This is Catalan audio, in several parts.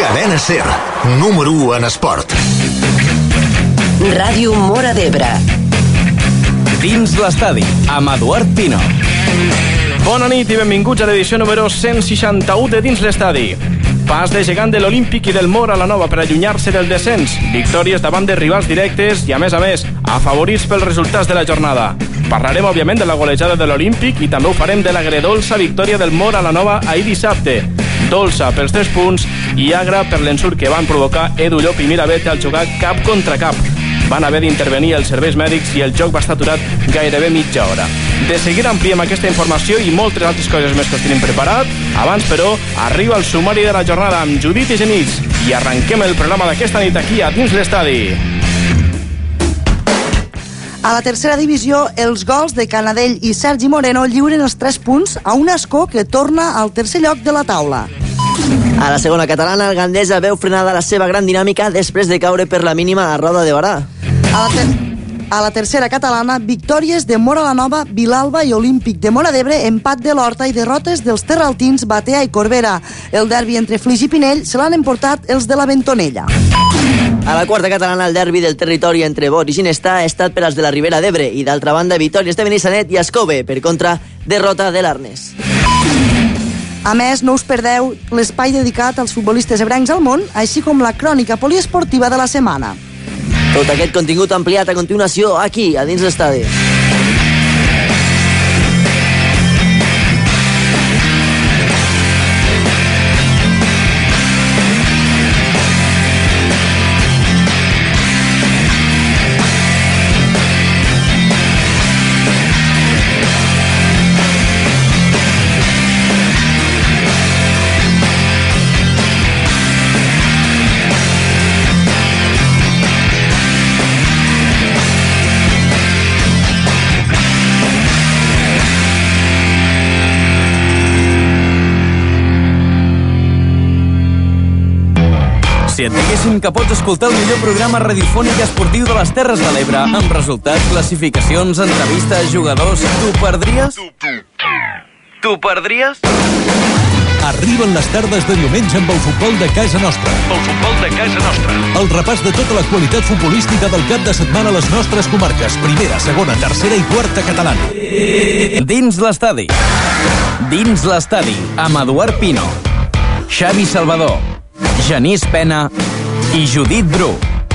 Cadena Ser, número 1 en esport. Ràdio Móra d'Ebre. Dins l'estadi, amb Eduard Pino. Bona nit i benvinguts a l'edició número 161 de Dins l'estadi. Pas de gegant de l'Olímpic i del Móra a la Nova per allunyar-se del descens. Victòries davant de rivals directes i, a més, afavorits pels resultats de la jornada. Parlarem, òbviament, de la golejada de l'Olímpic i també ho farem de l'agredolça victòria del Móra a la Nova ahir dissabte. Dolça pels 3 punts i agra per l'ensurt que van provocar Edu Llop i Mirabete al jugar cap contra cap. Van haver d'intervenir els serveis mèdics i el joc va estar aturat gairebé mitja hora. De seguida ampliem aquesta informació i moltes altres coses més que us tenim preparat. Abans, però, arriba el sumari de la jornada amb Judit i Genís i arrenquem el programa d'aquesta nit aquí a Dins l'Estadi. A la tercera divisió, els gols de Canadell i Sergi Moreno lliuren els 3 punts a un Ascó que torna al tercer lloc de la taula. A la segona catalana, el Gandesa veu frenada la seva gran dinàmica després de caure per la mínima a Roda de Barà. A la tercera catalana, victòries de Móra la Nova, Vilalba i Olímpic de Móra d'Ebre, empat de l'Horta i derrotes dels terraltins Batea i Corbera. El derbi entre Flix i Pinell se l'han emportat els de la Bentonella. A la quarta catalana, el derbi del territori entre Bot i Ginestà ha estat per als de la Ribera d'Ebre i, d'altra banda, victòries de Benissanet i Escove, per contra, derrota de l'Arnes. A més, no us perdeu l'espai dedicat als futbolistes ebrencs al món, així com la crònica poliesportiva de la setmana. Tot aquest contingut ampliat a continuació aquí, a Dins l'Estadi. Si et diguéssim que pots escoltar el millor programa radiofònic esportiu de les Terres de l'Ebre, amb resultats, classificacions, entrevistes, jugadors, t'ho perdries? T'ho perdries? Arriben les tardes de diumenge amb el futbol de casa nostra. El futbol de casa nostra. El repàs de tota l'actualitat futbolística del cap de setmana a les nostres comarques. Primera, segona, tercera i quarta catalana. Dins l'estadi. Dins l'estadi, amb Eduard Pino, Xavi Salvador, Genís Pena i Judit Bru.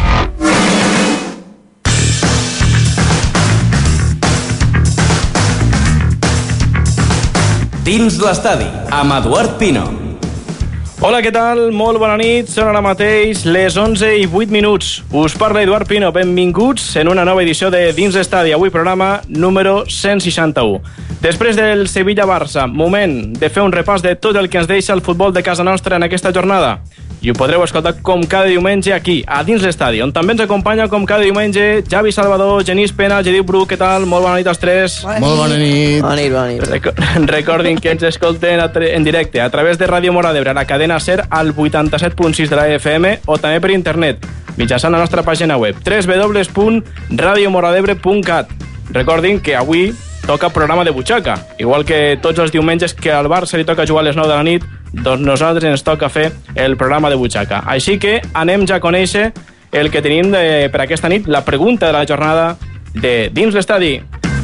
Dins l'estadi, amb Eduard Pino. Hola, què tal? Molt bona nit. Són ara mateix les 11:08. Us parla Eduard Pino. Benvinguts en una nova edició de Dins l'Estadi. Avui programa número 161. Després del Sevilla-Barça, moment de fer un repàs de tot el que ens deixa el futbol de casa nostra en aquesta jornada. I ho podreu escoltar com cada diumenge aquí, a Dins l'Estadi, on també ens acompanya com cada diumenge Xavi Salvador, Genís Pena, Judit Bru. Què tal? Molt bona nit als tres. Molt bona nit. Bona nit, bona nit. Recordin que ens escolten en directe a través de Ràdio Móra d'Ebre, la cadena SER al 87.6 de la FM o també per internet, mitjançant la nostra pàgina web www.radiomoradebre.cat. Recordin que avui toca programa de butxaca, igual que tots els diumenges que al Barça li toca jugar a les 9 de la nit, doncs nosaltres ens toca fer el programa de butxaca. Així que anem ja a conèixer el que tenim per aquesta nit, la pregunta de la jornada de Dins l'Estadi.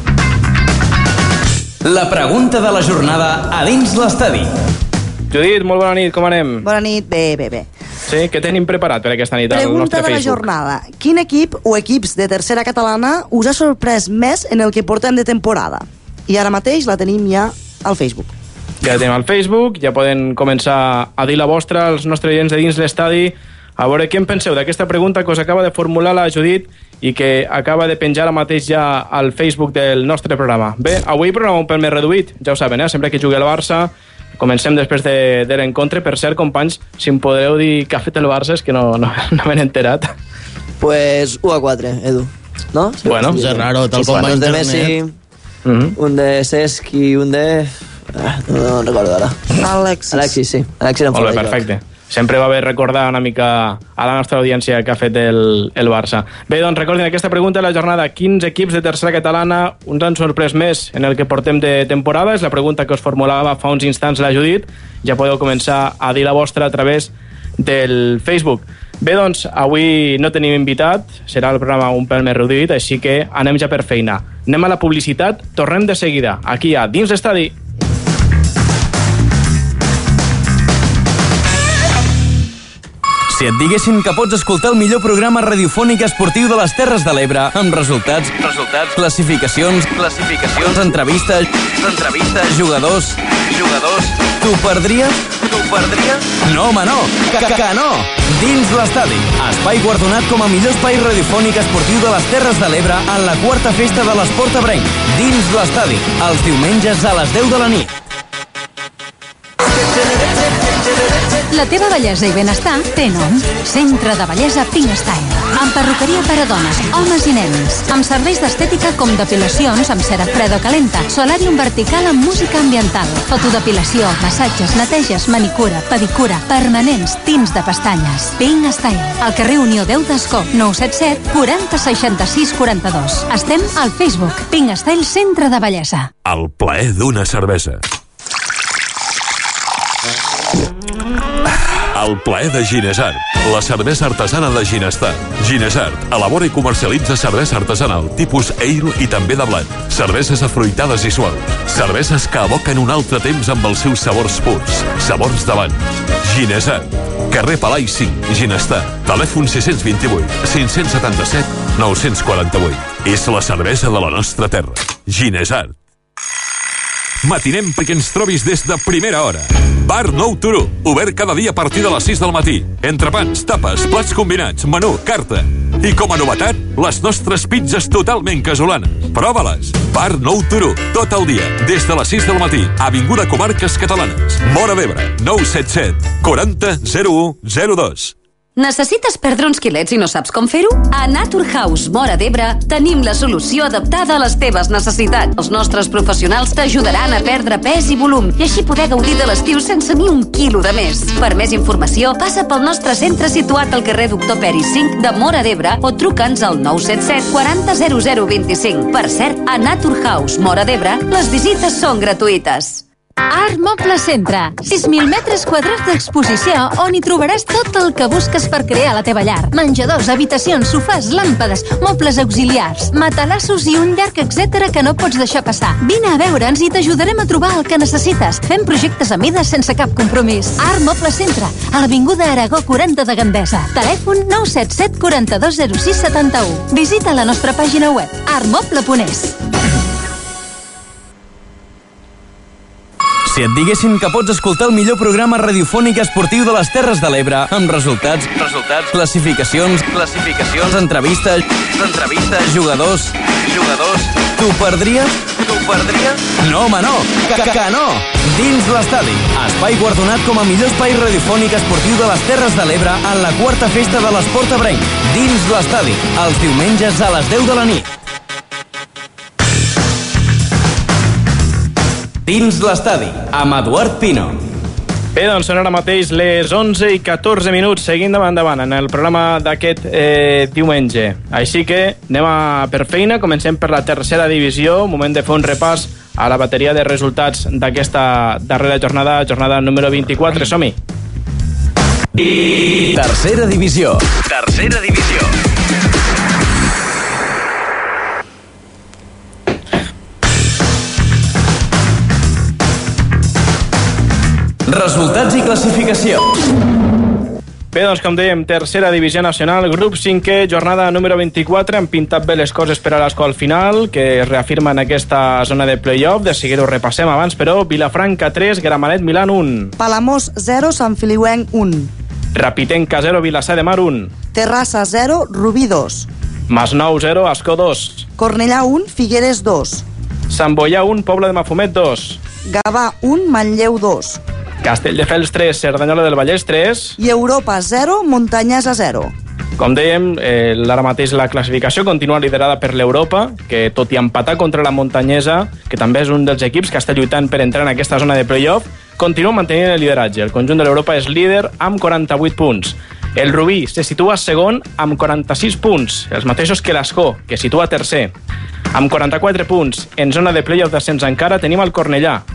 La pregunta de la jornada a Dins l'Estadi. Judit, molt bona nit, com anem? Bona nit, bé. Sí, què tenim preparat per aquesta nit al nostre Pregunta de la Facebook? jornada. Quin equip o equips de tercera catalana us ha sorprès més en el que portem de temporada? I ara mateix la tenim ja al Facebook. Ja tenim al Facebook, ja poden començar a dir la vostra als nostres oients de Dins l'Estadi, a veure què en penseu d'aquesta pregunta que us acaba de formular la Judit i que acaba de penjar ara mateix ja al Facebook del nostre programa. Bé, avui programa un pèl més reduït, ja ho saben, sempre que jugui el Barça. Comencem després de l'encontre. Per cert, companys, si em podreu dir què ha fet el Barça, és que no m'he enterat. Pues 1-4, Edu. ¿No? Sí, Bueno, és raro, tal com va dos de internet. Messi, un de Cesc i un de... no recordo ara. Alexis, sí. Alexis en Molt fora bé, de joc. perfecte. Sempre va bé recordar una mica a la nostra audiència que ha fet el Barça. Bé, doncs recordin aquesta pregunta de la jornada. Quins equips de tercera catalana uns han sorprès més en el que portem de temporada? És la pregunta que us formulava fa uns instants la Judit. Ja podeu començar a dir la vostra a través del Facebook. Bé, doncs, avui no tenim invitat, serà el programa un pèl més reduït, així que anem ja per feina. Anem a la publicitat, tornem de seguida, aquí a Dins l'Estadi. Si et diguessin que pots escoltar el millor programa radiofònic esportiu de les Terres de l'Ebre, amb resultats, classificacions, entrevistes, jugadors, t'ho perdries? No, home, no! Que no! Dins l'Estadi, espai guardonat com a millor espai radiofònic esportiu de les Terres de l'Ebre en la 4a festa de l'Esport ebrenc. Dins l'Estadi, els diumenges a les 10 de la nit. La teva bellesa i benestar té nom. Centre de Bellesa Pink Style. Amb perruqueria per a dones, homes i nens. Amb serveis d'estètica com depilacions amb cera freda o calenta, solàrium vertical amb música ambiental, fotodepilació, massatges, neteges, manicura, pedicura, permanents, tints de pestanyes. Pink Style. Al carrer Unió 10 d'Escó, 977 40 66 42. Estem al Facebook. Pink Style Centre de Bellesa. El plaer d'una cervesa. El plaer de Ginesart, la cervesa artesana de Ginestar. Ginesart elabora i comercialitza cervesa artesanal, tipus ale i també de blat. Cerveses afruitades i suaus. Cerveses que evoquen un altre temps amb els seus sabors purs. Sabors d'abans. Ginesart. Carrer Palai 5, Ginestar. Telèfon 628 577 948. És la cervesa de la nostra terra. Ginesart. Matinem perquè ens trobis des de primera hora. Bar Nou Turó, obert cada dia a partir de les 6 del matí. Entrepans, tapes, plats combinats, menú, carta. I com a novetat, les nostres pizzas totalment casolanes. Prova-les. Bar Nou Turó, tot el dia, des de les 6 del matí. Avinguda Comarques Catalanes. Móra d'Ebre, 977 40 01 02. Necessites perdre uns quilets i no saps com fer-ho? A Naturhaus Móra d'Ebre tenim la solució adaptada a les teves necessitats. Els nostres professionals t'ajudaran a perdre pes i volum i així poder gaudir de l'estiu sense ni un quilo de més. Per més informació, passa pel nostre centre situat al carrer Doctor Peris 5 de Móra d'Ebre o truca'ns al 977 40 0025. Per cert, a Naturhaus Móra d'Ebre les visites són gratuïtes. Art Moble Centre. 6.000 metres quadrats d'exposició on hi trobaràs tot el que busques per crear la teva llar. Menjadors, habitacions, sofàs, làmpades, mobles auxiliars, matalassos i un llarg etcètera que no pots deixar passar. Vine a veure'ns i t'ajudarem a trobar el que necessites. Fem projectes a mida sense cap compromís. Art Moble Centre, a l'Avinguda Aragó 40 de Gandesa. Telèfon 977 42 06 71. Visita la nostra pàgina web artmoble.es. Si et diguessin que pots escoltar el millor programa radiofònic esportiu de les Terres de l'Ebre, amb resultats, classificacions, entrevistes, jugadors, t'ho perdries? No, home, no! Que no! Dins l'Estadi, espai guardonat com a millor espai radiofònic esportiu de les Terres de l'Ebre en la 4a festa de l'Esport ebrenc. Dins l'Estadi, els diumenges a les 10 de la nit. Dins l'Estadi, amb Eduard Pino. Bé, doncs són ara mateix les 11 i 14 minuts, seguint davant en el programa d'aquest diumenge. Així que anem per feina, comencem per la tercera divisió, moment de fer un repàs a la bateria de resultats d'aquesta darrera jornada número 24. Som-hi! Tercera divisió. Resultats i classificació. Bé, doncs com dèiem, tercera divisió nacional, grup 5è, jornada número 24, han pintat bé les coses per a l'escola final, que es reafirma en aquesta zona de play-off. De seguida ho repassem abans, però Vilafranca 3, Gramenet Milan 1. Palamós 0, Sant Feliuenc 1. Rapitenca 0, Vilassar de Mar 1. Terrassa 0, Rubí 2. Masnou 0, Ascó 2. Cornellà 1, Figueres 2. Sant Boià 1, Pobla de Mafumet 2. Gavà 1, Manlleu 2. Castelldefels 3, Cerdanyola del Vallès 3. I Europa 0, Montanyesa 0. Com dèiem, ara mateix la classificació continua liderada per l'Europa, que tot i empatar contra la Montanyesa, que també és un dels equips que està lluitant per entrar en aquesta zona de play-off, continua mantenint el lideratge. El conjunt de l'Europa és líder amb 48 punts. El Rubí se situa segon amb 46 punts, els mateixos que l'Ascó, que situa tercer. Amb 44 punts, en zona de play-off d'ascens encara, tenim el Cornellà.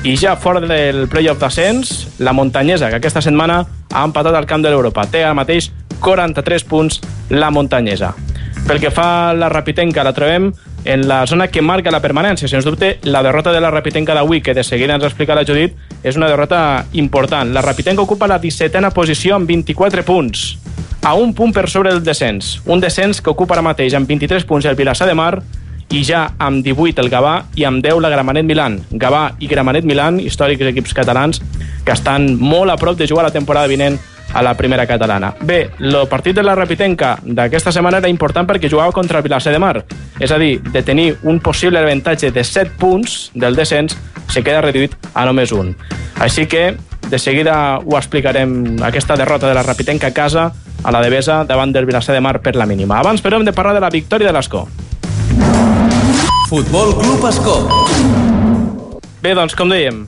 I ja fora del playoff d'ascens, la Montanyesa, que aquesta setmana ha empatat al camp de l'Europa. Té ara mateix 43 punts la Montanyesa. Pel que fa a la Rapitenca, la trobem en la zona que marca la permanència. Sens dubte, la derrota de la Rapitenca d'avui, que de seguida ens explica la Judit, és una derrota important. La Rapitenca ocupa la 17a posició amb 24 punts, a un punt per sobre del descens. Un descens que ocupa ara mateix amb 23 punts el Vilassar de Mar, i ja amb 18 el Gavà i amb 10 la Gramenet Milan. Gavà i Gramenet Milan, històrics equips catalans, que estan molt a prop de jugar la temporada vinent a la primera catalana. Bé, el partit de la Rapitenca d'aquesta setmana era important perquè jugava contra el Vilassar de Mar. És a dir, de tenir un possible avantatge de 7 punts del descens, se queda reduït a només un. Així que, de seguida ho explicarem, aquesta derrota de la Rapitenca a casa, a la Devesa, davant del Vilassar de Mar per la mínima. Abans, però, hem de parlar de la victòria de l'Escó. Futbol Club Escó. Bé, doncs, com dèiem,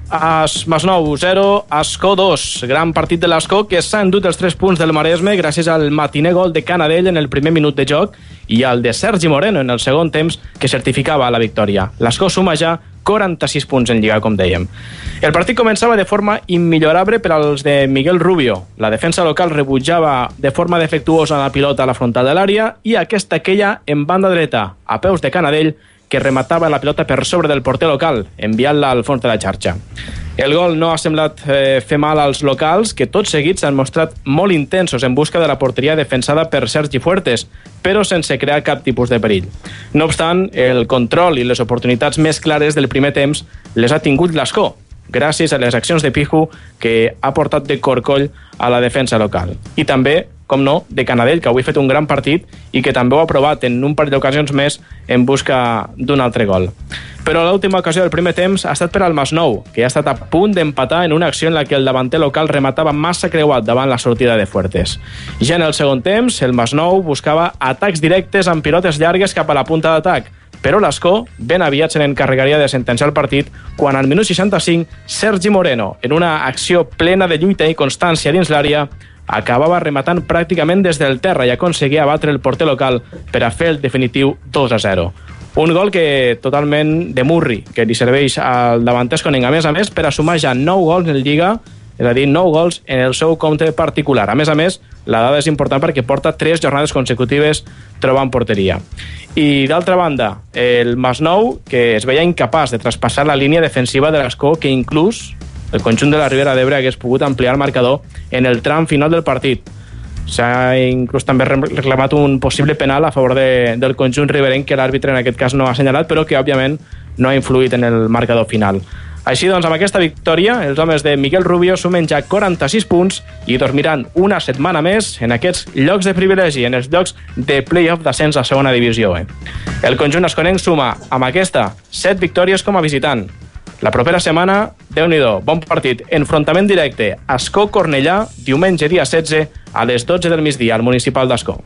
Masnou 0, Escó 2. Gran partit de l'Escó, que s'ha endut els 3 punts del Maresme gràcies al matiner gol de Canadell en el primer minut de joc i al de Sergi Moreno en el segon temps, que certificava la victòria. L'Escó suma ja 46 punts en Lliga, com dèiem. El partit començava de forma immillorable per als de Miguel Rubio. La defensa local rebutjava de forma defectuosa la pilota a la frontal de l'àrea i aquesta queia en banda dreta, a peus de Canadell, que rematava la pilota per sobre del porter local, enviant-la al fons de la xarxa. El gol no ha semblat fer mal als locals, que tots seguits s'han mostrat molt intensos en busca de la porteria defensada per Sergi Fuertes, però sense crear cap tipus de perill. No obstant, el control i les oportunitats més clares del primer temps les ha tingut l'Escó, gràcies a les accions de Piju, que ha portat de corcoll a la defensa local. I també, com no, de Canadell, que avui ha fet un gran partit i que també ho ha provat en un parell d'ocasions més en busca d'un altre gol. Però l'última ocasió del primer temps ha estat per al Masnou, que ha estat a punt d'empatar en una acció en la que el davanter local rematava massa creuat davant la sortida de Fuertes. Ja en el segon temps, el Masnou buscava atacs directes amb pilotes llargues cap a la punta d'atac, però l'Escó ben aviat se n'encarregaria de sentenciar el partit quan al minut 65 Sergi Moreno, en una acció plena de lluita i constància dins l'àrea, acabava rematant pràcticament des del terra i aconseguia abatre el porter local per a fer el definitiu 2-0. Un gol que totalment de murri, que li serveix al davanter esconenc, a més, per a sumar ja 9 gols en Lliga, és a dir, 9 gols en el seu compte particular. A més, la dada és important perquè porta 3 jornades consecutives trobant porteria. I d'altra banda, el Masnou, que es veia incapaç de traspassar la línia defensiva de l'Escó, que inclús el conjunt de la Ribera d'Ebre hagués pogut ampliar el marcador en el tram final del partit. S'ha inclús també reclamat un possible penal a favor del conjunt riberenc, que l'àrbitre en aquest cas no ha assenyalat, però que òbviament no ha influït en el marcador final. Així doncs, amb aquesta victòria, els homes de Miguel Rubio sumen ja 46 punts i dormiran una setmana més en aquests llocs de privilegi, en els llocs de play-off d'ascens a segona divisió. El conjunt esconenc suma amb aquesta 7 victòries com a visitant. La propera setmana, Déu-n'hi-do, bon partit, enfrontament directe, Escó-Cornellà, diumenge dia 16 a les 12 del migdia al municipal d'Escó.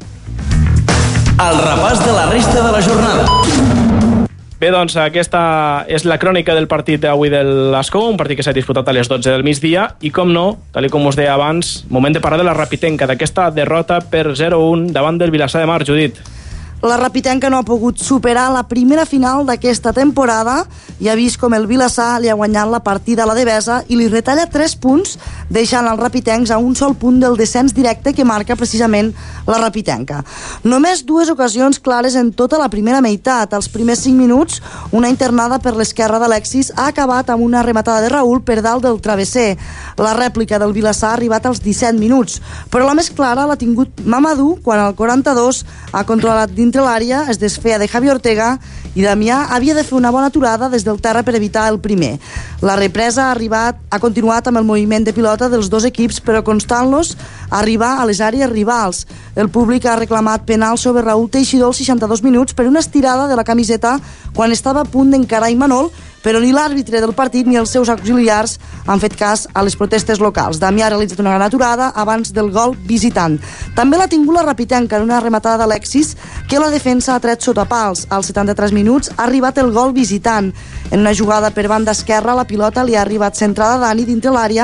El repàs de la resta de la jornada. Bé, doncs aquesta és la crònica del partit d'avui de l'Escó, un partit que s'ha disputat a les 12 del migdia i, com no, tal com us deia abans, moment de parlar de la Rapitenca, d'aquesta derrota per 0-1 davant del Vilassar de Mar. Judit. La Rapitenca no ha pogut superar la primera final d'aquesta temporada i ha vist com el Vilassar li ha guanyat la partida a la Devesa i li retalla 3 punts, deixant els rapitencs a un sol punt del descens directe que marca precisament la Rapitenca. Només 2 ocasions clares en tota la primera meitat. Als primers 5 minuts, una internada per l'esquerra d'Alexis ha acabat amb una rematada de Raül per dalt del travesser. La rèplica del Vilassar ha arribat als 17 minuts, però la més clara l'ha tingut Mamadou quan al 42 ha controlat dintre l'àrea, es desfeia de Javi Ortega i Damià havia de fer una bona aturada des del terra per evitar el primer. La represa ha continuat amb el moviment de pilota dels dos equips, però constant-los a arribar a les àrees rivals. El públic ha reclamat penal sobre Raül Teixidor als 62 minuts per una estirada de la camiseta quan estava a punt d'encarar Imanol, però ni l'àrbitre del partit ni els seus auxiliars han fet cas a les protestes locals. Damià ha realitzat una gran aturada abans del gol visitant. També l'ha tingut la Rapitenca en una rematada d'Alexis que la defensa ha tret sota pals. Als 73 minuts ha arribat el gol visitant. En una jugada per banda esquerra, la pilota li ha arribat centrada a Dani dintre l'àrea,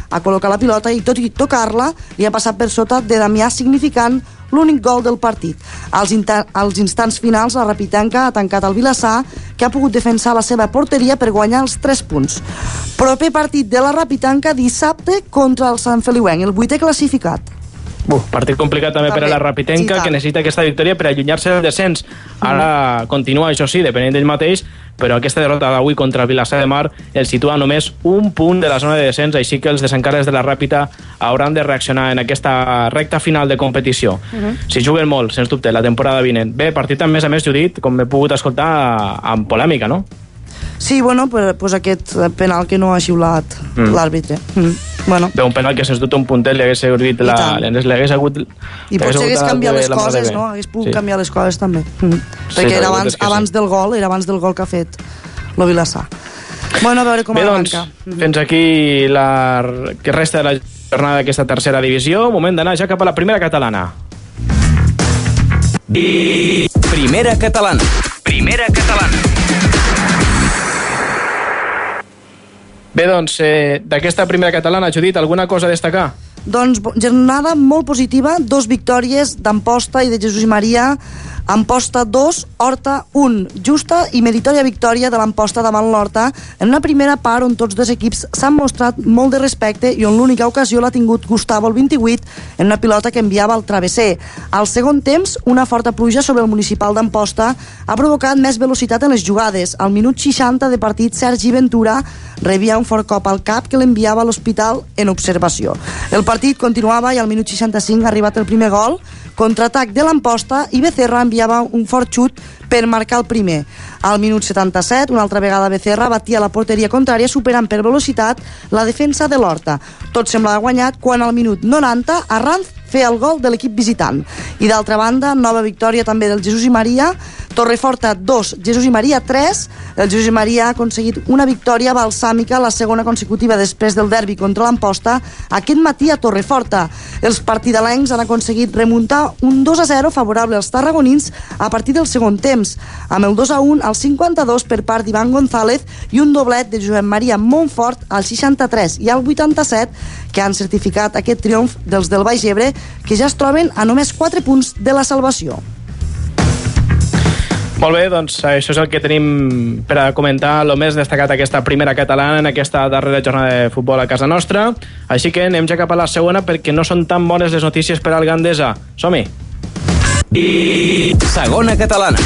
a col·locar la pilota i tot i tocar-la li ha passat per sota de Damià, significant l'únic gol del partit. Als instants finals, la Rapitanca ha tancat el Vilassar, que ha pogut defensar la seva porteria per guanyar els 3 punts. Proper partit de la Rapitanca dissabte contra el Sant Feliuenc, el 8è classificat. Partit complicat també per a la Rapitanca, que necessita aquesta victòria per allunyar-se del descens. Ara continua, això sí, depenent d'ell mateix, però aquesta derrota d'avui contra el Vilassar de Mar el situa només un punt de la zona de descens, així que els desencarregues de la Ràpita hauran de reaccionar en aquesta recta final de competició. Si juguen molt, sens dubte, la temporada vinent. Bé, partit a més, Judit, com he pogut escoltar, amb polèmica, no? Sí, bueno, pues aquest penal que no ha xiulat l'àrbitre. Bueno. Bé, un penal que sens dubte un puntet li hagués servit l'hagués hagut... I potser hagués canviat les coses, no? Hagués pogut canviar les coses també. Perquè era abans del gol, que ha fet el Vilassar. Bueno, a veure com arranca. Bé, doncs, fins aquí la que resta de la jornada d'aquesta tercera divisió. Moment d'anar ja cap a la primera catalana. Primera catalana. Bé, doncs, d'aquesta primera catalana, Judit, alguna cosa a destacar? Doncs jornada molt positiva, 2 victòries d'Amposta i de Jesús i Maria. Amposta 2, Horta 1. Justa i meritòria victòria de l'Amposta davant l'Horta en una primera part on tots 2 equips s'han mostrat molt de respecte i on l'única ocasió l'ha tingut Gustavo el 28 en una pilota que enviava al travesser. Al segon temps, una forta pluja sobre el municipal d'Amposta ha provocat més velocitat en les jugades. Al minut 60 de partit, Sergi Ventura rebia un fort cop al cap que l'enviava a l'hospital en observació. El partit continuava i al minut 65 ha arribat el primer gol, contraatac de l'Amposta, i Becerra enviava un fort xut per marcar el primer. Al minut 77, una altra vegada Becerra batia la porteria contrària superant per velocitat la defensa de l'Horta. Tot semblava guanyat quan al minut 90 Arranz feia el gol de l'equip visitant. I d'altra banda, nova victòria també del Jesús i Maria, Torreforta 2, Jesús i Maria 3. El Jesús i Maria ha aconseguit una victòria balsàmica, la segona consecutiva després del derbi contra l'Amposta, aquest matí a Torreforta. Els partidalencs han aconseguit remuntar un 2-0 favorable als tarragonins a partir del segon temps, amb el 2-1 al 52 per part d'Ivan González i un doblet de Josep Maria Montfort al 63 i al 87, que han certificat aquest triomf dels del Baix Ebre, que ja es troben a només 4 punts de la salvació. Molt bé, doncs això és el que tenim per a comentar el més destacat aquesta primera catalana en aquesta darrera jornada de futbol a casa nostra. Així que anem ja cap a la segona perquè no són tan bones les notícies per al Gandesa. Som-hi! Segona catalana.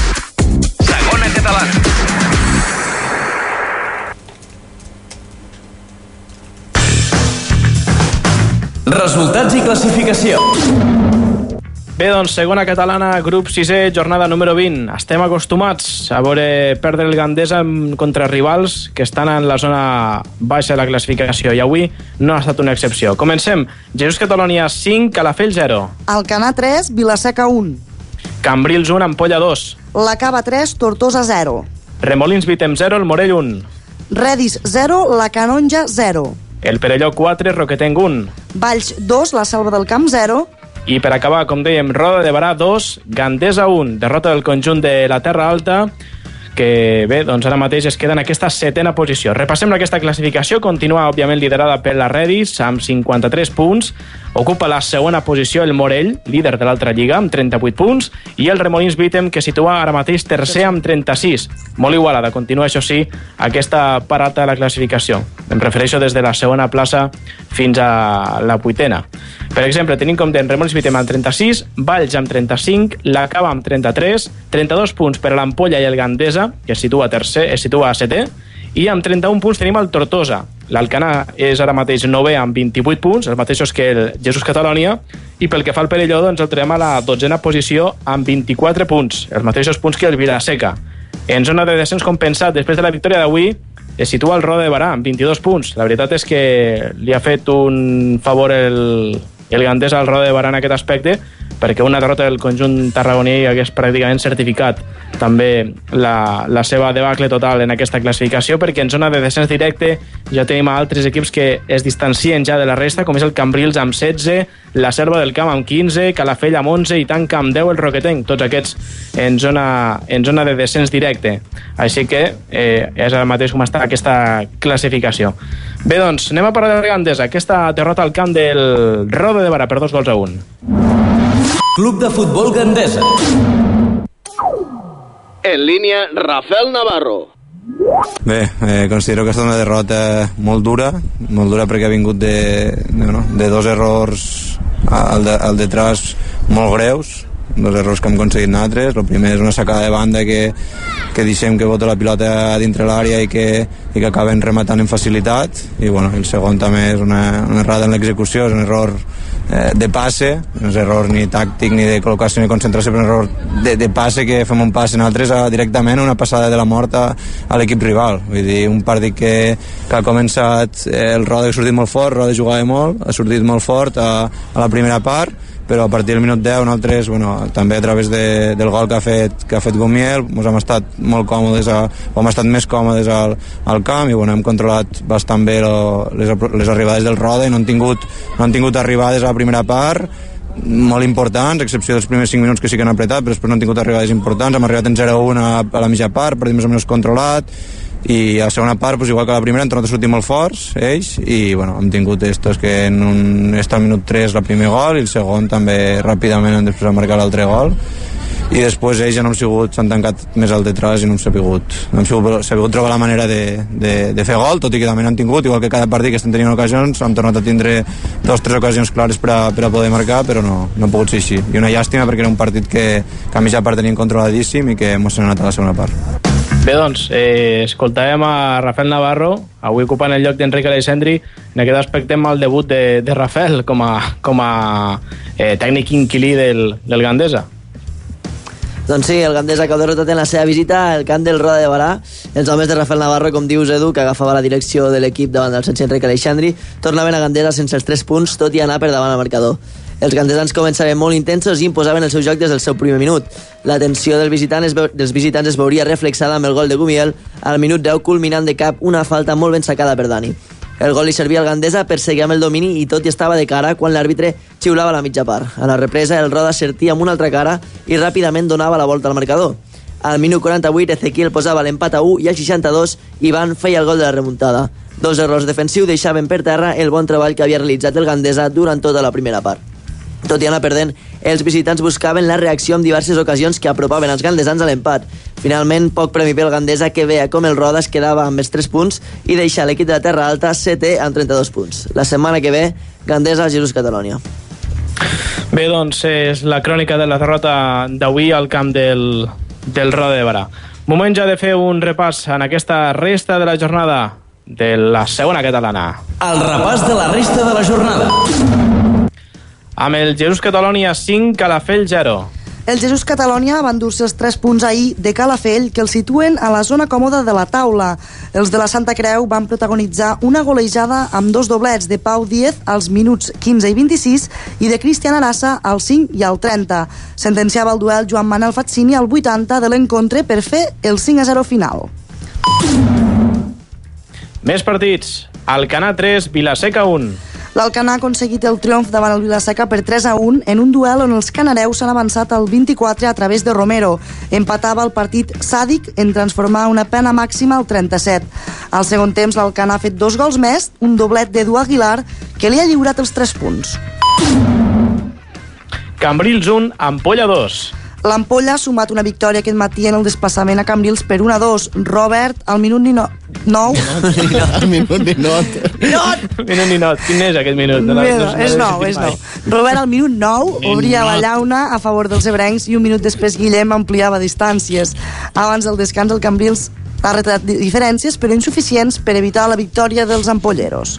Resultats i classificació. Bé, doncs, segona catalana, grup 6è, jornada número 20. Estem acostumats a veure perdre el Gandesa contra rivals que estan en la zona baixa de la classificació i avui no ha estat una excepció. Comencem. Jesús Catalonia 5, Calafell 0. Alcanar 3, Vilaseca 1. Cambrils 1, Ampolla 2. La Cava 3, Tortosa 0. Remolins Vitem 0, el Morell 1. Redis 0, la Canonja 0. El Perelló 4, Roquetenc 1. Valls 2, la Selva del Camp 0. I per acabar, com dèiem, Roda de Barà 2, Gandesa 1. Derrota del conjunt de la Terra Alta, que bé, doncs ara mateix es queda en aquesta 7ª posició. Repassem aquesta classificació. Continua, òbviament, liderada per la Redis, amb 53 punts. Ocupa la segona posició el Morell, líder de l'altra lliga, amb 38 punts, i el Remolins Vitem, que situa ara mateix tercer amb 36. Molt igualada, continua, això sí, aquesta part alta de la classificació. Em refereixo des de la segona plaça fins a la 8ª. Per exemple, tenim com en Remolins Vitem amb 36, Valls amb 35, la Cava amb 33, 32 punts per a l'Ampolla i el Gandesa, que es situa a 7è, i amb 31 punts tenim el Tortosa. L'Alcanar és ara mateix 9è amb 28 punts, els mateixos que el Jesús Catalonia, i pel que fa al Perelló, doncs el trobem a la 12ª posició amb 24 punts, els mateixos punts que el Vilaseca. En zona de descens compensat, després de la victòria d'avui, es situa el Roda de Barà amb 22 punts. La veritat és que li ha fet un favor el Gandesa al Roda de Barà en aquest aspecte, perquè una derrota del conjunt tarragoní hagués pràcticament certificat també la seva debacle total en aquesta classificació, perquè en zona de descens directe ja tenim altres equips que es distancien ja de la resta, com és el Cambrils amb 16, la Selva del Camp amb 15, Calafell amb 11 i Tanca amb 10 el Roquetenc, tots aquests en zona de descens directe. Així que és el mateix com està aquesta classificació. Bé, doncs, anem a parlar de Gandesa. Aquesta derrota al camp del Roda de Barà per 2-1. Club de Futbol Gandesa. En línia, Rafael Navarro. Bé, considero que ha estat una derrota molt dura perquè ha vingut de dos errors al detrás molt greus, dos errors que hem aconseguit nosaltres. El primer és una sacada de banda que deixem que bota la pilota a dintre l'àrea i que acaben rematant en facilitat, i bueno, el segon també és una errada en l'execució, és un error de passe, no és error ni tàctic ni de col·locació ni concentració, però un error de passe, que fem un passe nosaltres directament una passada de la mort a l'equip rival. Vull dir, un partit que ha començat, el Roda ha sortit molt fort, Roda jugava molt, ha sortit molt fort a la primera part, però a partir del minut 10 nosaltres, també a través del gol que ha fet Gomiel, hem estat molt còmodes, hem estat més còmodes al camp, i hem controlat bastant bé les arribades del Roda, i no han tingut arribades a la primera part molt importants, a excepció dels primers 5 minuts que sí que han apretat, però després no han tingut arribades importants. Hem arribat en 0-1 a la mitja part, partit més o menys controlat, i a la segona part, igual que a la primera, hem tornat a sortir molt forts ells, i hem tingut estos que al minut 3 el primer gol, i el segon també ràpidament després de marcar l'altre gol, i després ells ja no s'han tancat més al detrás i no hem sabut trobar la manera de fer gol, tot i que també n'han tingut, igual que cada partit que estem tenint ocasions, hem tornat a tindre 2 o 3 ocasions clares per a poder marcar, però no ha pogut ser així, i una llàstima perquè era un partit que a mitja part teníem controladíssim i que hem anat a la segona part. Bé, doncs, escoltàvem a Rafael Navarro, avui ocupant el lloc d'Enric Alessandri. En aquest aspecte amb el debut de Rafael com a tècnic inquilí del Gandesa. Doncs sí, el Gandesa que ha derrotat en la seva visita al camp del Roda de Barà. Els homes de Rafael Navarro, com dius, Edu, que agafava la direcció de l'equip davant del Sánchez Enric Aleixandri, tornaven a Gandesa sense els 3 punts, tot i anar per davant al marcador. Els gandesans començaven molt intensos i imposaven el seu joc des del seu primer minut. La tensió dels visitants es veuria reflexada amb el gol de Gumiel al minut 10, culminant de cap una falta molt ben sacada per Dani. El gol li servia al Gandesa per seguir amb el domini, i tot i estava de cara quan l'àrbitre xiulava a la mitja part. A la represa, el Roda sortia amb una altra cara i ràpidament donava la volta al marcador. Al minut 48, Ezequiel posava l'empat a 1 i al 62, Ivan feia el gol de la remuntada. 2 errors defensius deixaven per terra el bon treball que havia realitzat el Gandesa durant tota la primera part. Tot i anar perdent, els visitants buscaven la reacció en diverses ocasions que apropaven els gandesans a l'empat. Finalment, poc premi pel Gandesa, que veia com el Roda es quedava amb els 3 punts i deixa l'equip de la Terra Alta 7è amb 32 punts. La setmana que ve, Gandesa, Jesús Catalonia. Bé, doncs, és la crònica de la derrota d'avui al camp del Roda de Barà. Moment ja de fer un repàs en aquesta resta de la jornada de la segona catalana. El repàs de la resta de la jornada. Amb el Jesús Catalonia 5, Calafell 0. El Jesús Catalonia va endur-se els 3 punts ahir de Calafell, que el situen a la zona còmoda de la taula. Els de la Santa Creu van protagonitzar una golejada amb 2 doblets de Pau Díez als minuts 15 i 26 i de Cristian Arassa al 5 i al 30. Sentenciava el duel Joan Manel Fazzini al 80 de l'encontre per fer el 5-0 final. Més partits. Alcanar 3, Vilaseca 1. L'Alcanar ha aconseguit el triomf davant el Vilaseca per 3-1 en un duel on els canareus s'han avançat al 24 a través de Romero. Empatava el partit Sàdic en transformar una pena màxima al 37. Al segon temps, l'Alcanar ha fet 2 gols més, un doblet d'Edu Aguilar, que li ha lliurat els 3 punts. Cambrils 1, Ampolla 2. L'Ampolla ha sumat una victòria aquest matí en el desplaçament a Cambrils per 1-2. Robert, al minut 9... Al minut 19. Minut 19. Quin és aquest minut? És 9. Robert, al minut 9, obria la llauna a favor dels ebrencs i un minut després Guillem ampliava distàncies. Abans del descans, el Cambrils ha retratat diferències, però insuficients per evitar la victòria dels ampolleros.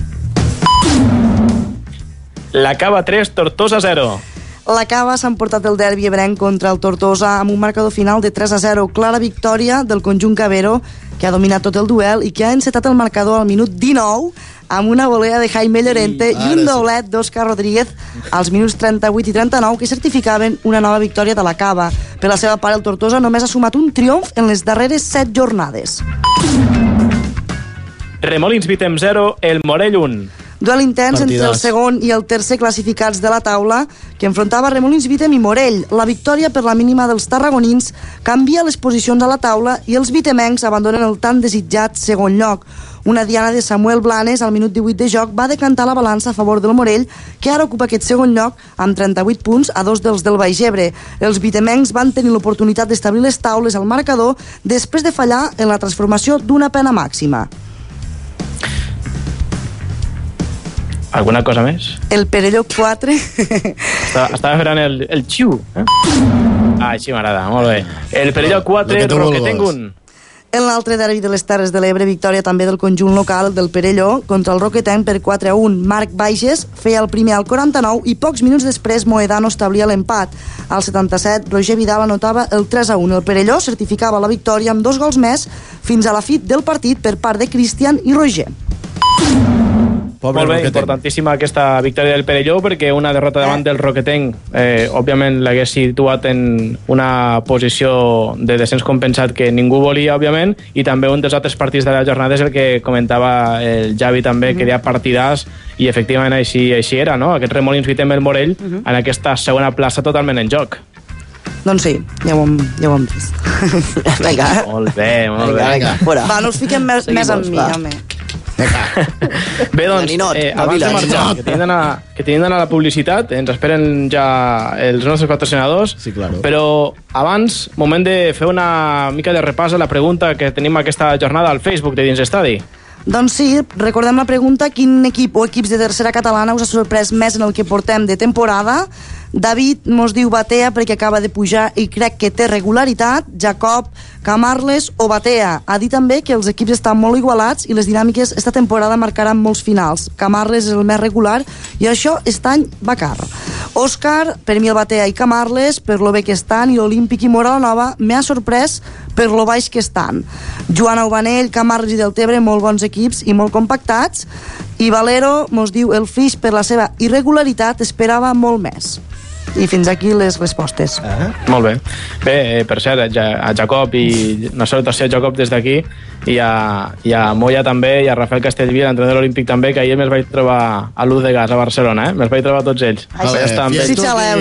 La Cava 3, Tortosa 0. La Cava s'ha emportat el derbi ebrenc contra el Tortosa amb un marcador final de 3-0. Clara victòria del conjunt cavero, que ha dominat tot el duel i que ha encetat el marcador al minut 19 amb una volea de Jaime Llorente i un doblet d'Òscar Rodríguez als minuts 38 i 39 que certificaven una nova victòria de la Cava. Per la seva part, el Tortosa només ha sumat un triomf en les darreres 7 jornades. Remolins Vitem 0, el Morell 1. Duel intens entre el segon i el tercer classificats de la taula, que enfrontava Remolins, Vitem i Morell. La victòria per la mínima dels tarragonins canvia les posicions a la taula i els vitemencs abandonen el tan desitjat segon lloc. Una diana de Samuel Blanes al minut 18 de joc va decantar la balança a favor del Morell, que ara ocupa aquest segon lloc amb 38 punts a 2 dels del Baix Ebre. Els vitemencs van tenir l'oportunitat d'establir les taules al marcador després de fallar en la transformació d'una pena màxima. Alguna cosa més? El Perelló 4... Estava esperant el xiu. Així m'agrada, molt bé. El Perelló 4, Roquetenc 1. En l'altre derbi de les Terres de l'Ebre, victòria també del conjunt local del Perelló contra el Roquetenc per 4-1. Marc Baixes feia el primer al 49 i pocs minuts després Moedano establia l'empat. Al 77, Roger Vidal anotava el 3-1. El Perelló certificava la victòria amb 2 gols més fins a la fi del partit per part de Cristian i Roger. Molt bé, importantíssima aquesta victòria del Perelló, perquè una derrota davant del Roquetenc òbviament l'hagués situat en una posició de descens compensat que ningú volia, òbviament, i també un dels altres partits de la jornada és el que comentava el Javi també, que hi ha partidars, i efectivament així era, no? Aquest Remolins Vitem el Morell en aquesta segona plaça totalment en joc. Doncs sí, ja ho hem vist. Vinga. Molt bé, molt bé. Va, no us fiquem més amb mi, home. Bé, doncs, abans de marxar, que tenim d'anar a la publicitat, ens esperen ja els nostres patrocinadors, sí, claro. Però abans, moment de fer una mica de repàs a la pregunta que tenim aquesta jornada al Facebook de Dins Estadi. Doncs sí, recordem la pregunta: quin equip o equips de tercera catalana us ha sorprès més en el que portem de temporada? David mos diu Batea perquè acaba de pujar i crec que té regularitat. Jacob, Camarles o Batea. Ha dit també que els equips estan molt igualats i les dinàmiques esta temporada marcaran molts finals. Camarles és el més regular i això este any va car. Òscar, per mi el Batea i Camarles, per lo bé que estan, i l'Olímpic i Moralanova m'ha sorprès per lo baix que estan. Joan Aubanell, Camarles i Deltebre, molt bons equips i molt compactats. I Valero mos diu el Flix, per la seva irregularitat, esperava molt més. I fins aquí les respostes. Molt bé. Bé, per cert, a Jacob i una salutació a Jacob des d'aquí, i a Moya també, i a Rafael Castellví, l'entrenador olímpic també, que ahir me'ls vaig trobar a l'Uz de Gas a Barcelona, me'ls vaig trobar tots ells. Sí, xaleu.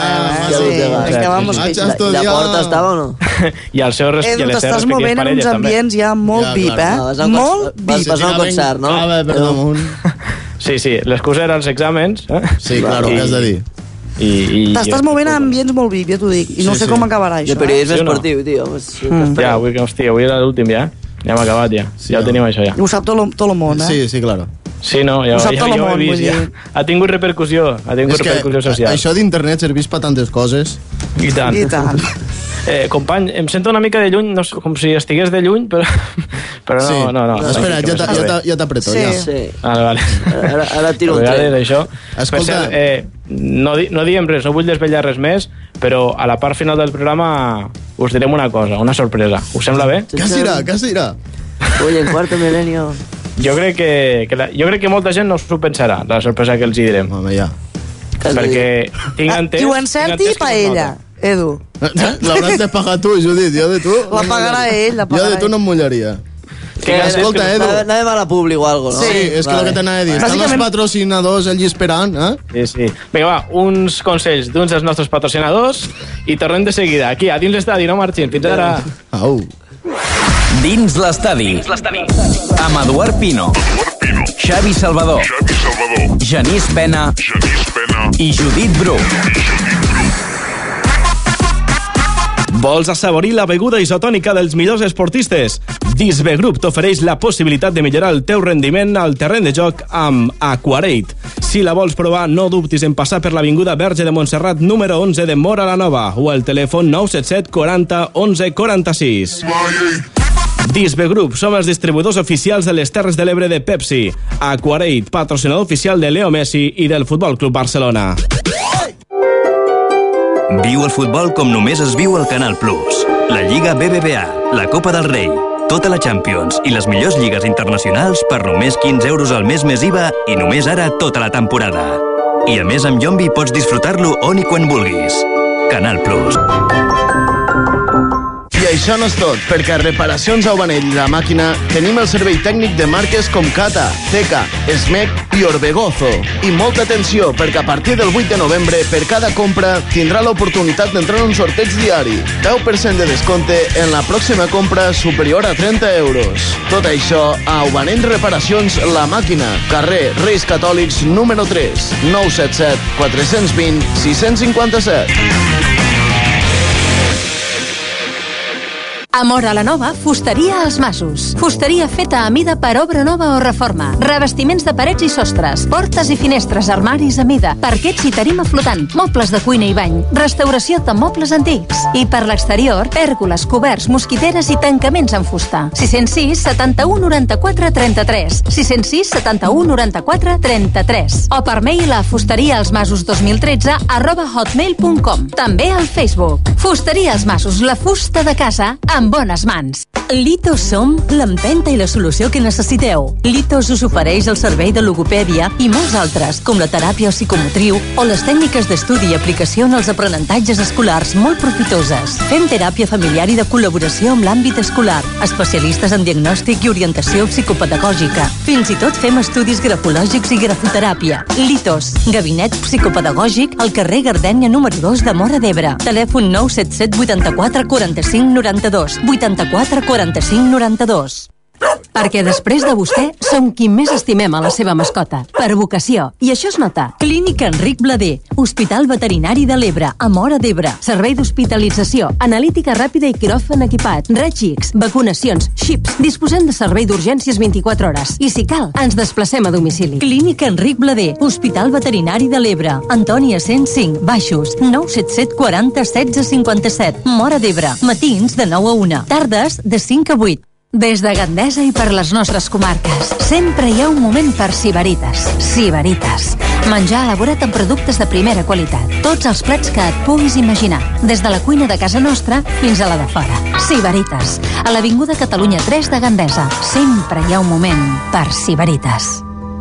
La porta estava o no? I el seu Edu, t'estàs movent en uns ambients ja molt VIP, eh? Molt VIP. Vas passar un concert, no? Sí, l'excusa era els exàmens. Sí, claro, què has de dir? T'estàs movent en ambients molt VIP, ja t'ho dic, i no sé com acabarà això. De periodisme esportiu, tio. Ja, avui era l'últim, ja hem acabat, ja ho tenim, això, ja. Ho sap tot el món, eh? Sí, claro. Sí, no, ja ho he vist, ja. Ha tingut repercussió social. Això d'internet serveix per tantes coses. I tant. Company, em sento una mica de lluny, no sé, com si estigués de lluny, però no. Espera, ja t'apreto, ja. Sí. Vale. Ara tiro un tret. Escolta... No diem res, no vull desvetllar res més, però a la part final del programa us direm una cosa, una sorpresa. Us sembla bé? Què serà? Oye, en cuarto milenio... Jo crec que molta gent no s'ho pensarà, la sorpresa que els hi direm. Home, ja. Perquè tinc entès... Qui ho encerti, paella, Edu. L'hauràs de pagar tu, Judit, jo de tu... La pagarà ell, Jo de tu no em mullaria. Escolta, Edu... Anàvem a la Publi o algo, no? Sí, és que el que t'anava a dir. Estan els patrocinadors allí esperant, eh? Sí. Vinga, va, uns consells d'uns dels nostres patrocinadors i tornem de seguida. Aquí, a dins l'estadi, no marxin. Fins ara. Au. Dins l'estadi. Amb Eduard Pino. Xavi Salvador. Genís Pena. I Judit Bru. Vols assaborir la beguda isotònica dels millors esportistes? Disbe Group t'ofereix la possibilitat de millorar el teu rendiment al terreny de joc amb Aquarate. Si la vols provar, no dubtis en passar per l'Avinguda Verge de Montserrat número 11 de Móra la Nova o el telèfon 977 40 11 46. Disbe Group, som els distribuïdors oficials de les Terres de l'Ebre de Pepsi. Aquarate, patrocinador oficial de Leo Messi i del Futbol Club Barcelona. Viu el futbol com només es viu al Canal Plus. La Lliga BBVA, la Copa del Rei, tota la Champions i les millors lligues internacionals per només 15 euros al mes més IVA i només ara tota la temporada. I a més amb Yombi pots disfrutar-lo on i quan vulguis. Canal Plus. això no és tot, perquè a Reparacions Aubanell i la Màquina tenim el servei tècnic de marques com Cata, Teca, Smec i Orbegozo. I molta atenció, perquè a partir del 8 de novembre, per cada compra, tindrà l'oportunitat d'entrar en un sorteig diari. 10% de descompte en la pròxima compra superior a 30 euros. Tot això a Aubanell Reparacions La Màquina, carrer Reis Catòlics número 3, 977 420 657. A Móra la Nova, fusteria als Masos. Fusteria feta a mida per obra nova o reforma. Revestiments de parets i sostres. Portes i finestres, armaris a mida. Parquets i tarima flotant. Mobles de cuina i bany. Restauració de mobles antics. I per l'exterior, pèrgoles, coberts, mosquiteres i tancaments en fusta. 606 71 94 33. 606 71 94 33. O per mail a fusteriaalsmasos2013 @hotmail.com. També al Facebook. Fusteria als Masos, la fusta de casa amb bones mans. Litos som l'empenta i la solució que necessiteu. Litos us ofereix el servei de logopèdia i molts altres, com la teràpia psicomotriu o les tècniques d'estudi i aplicació en els aprenentatges escolars molt profitoses. Fem teràpia familiar i de col·laboració amb l'àmbit escolar, especialistes en diagnòstic i orientació psicopedagògica. Fins i tot fem estudis grafològics i grafoteràpia. Litos, gabinet psicopedagògic al carrer Gardènia número 2 de Móra d'Ebre. Telèfon 977 84 45 92. 84 45 92. Perquè després de vostè, som qui més estimem a la seva mascota. Per vocació. I això es nota. Clínica Enric Blader. Hospital Veterinari de l'Ebre, a Móra d'Ebre. Servei d'hospitalització, analítica ràpida i quiròfan equipat. Raig-X, vacunacions, xips. Disposem de servei d'urgències 24 hores. I si cal, ens desplacem a domicili. Clínica Enric Blader. Hospital Veterinari de l'Ebre. Antònia 105, Baixos. 977 40 16 57. Móra d'Ebre. Matins de 9 a 1. Tardes de 5 a 8. Des de Gandesa i per les nostres comarques, sempre hi ha un moment per Sibaritas. Sibaritas. Menjar elaborat amb productes de primera qualitat. Tots els plats que et puguis imaginar. Des de la cuina de casa nostra fins a la de fora. Sibaritas. A l'Avinguda Catalunya 3 de Gandesa. Sempre hi ha un moment per Sibaritas.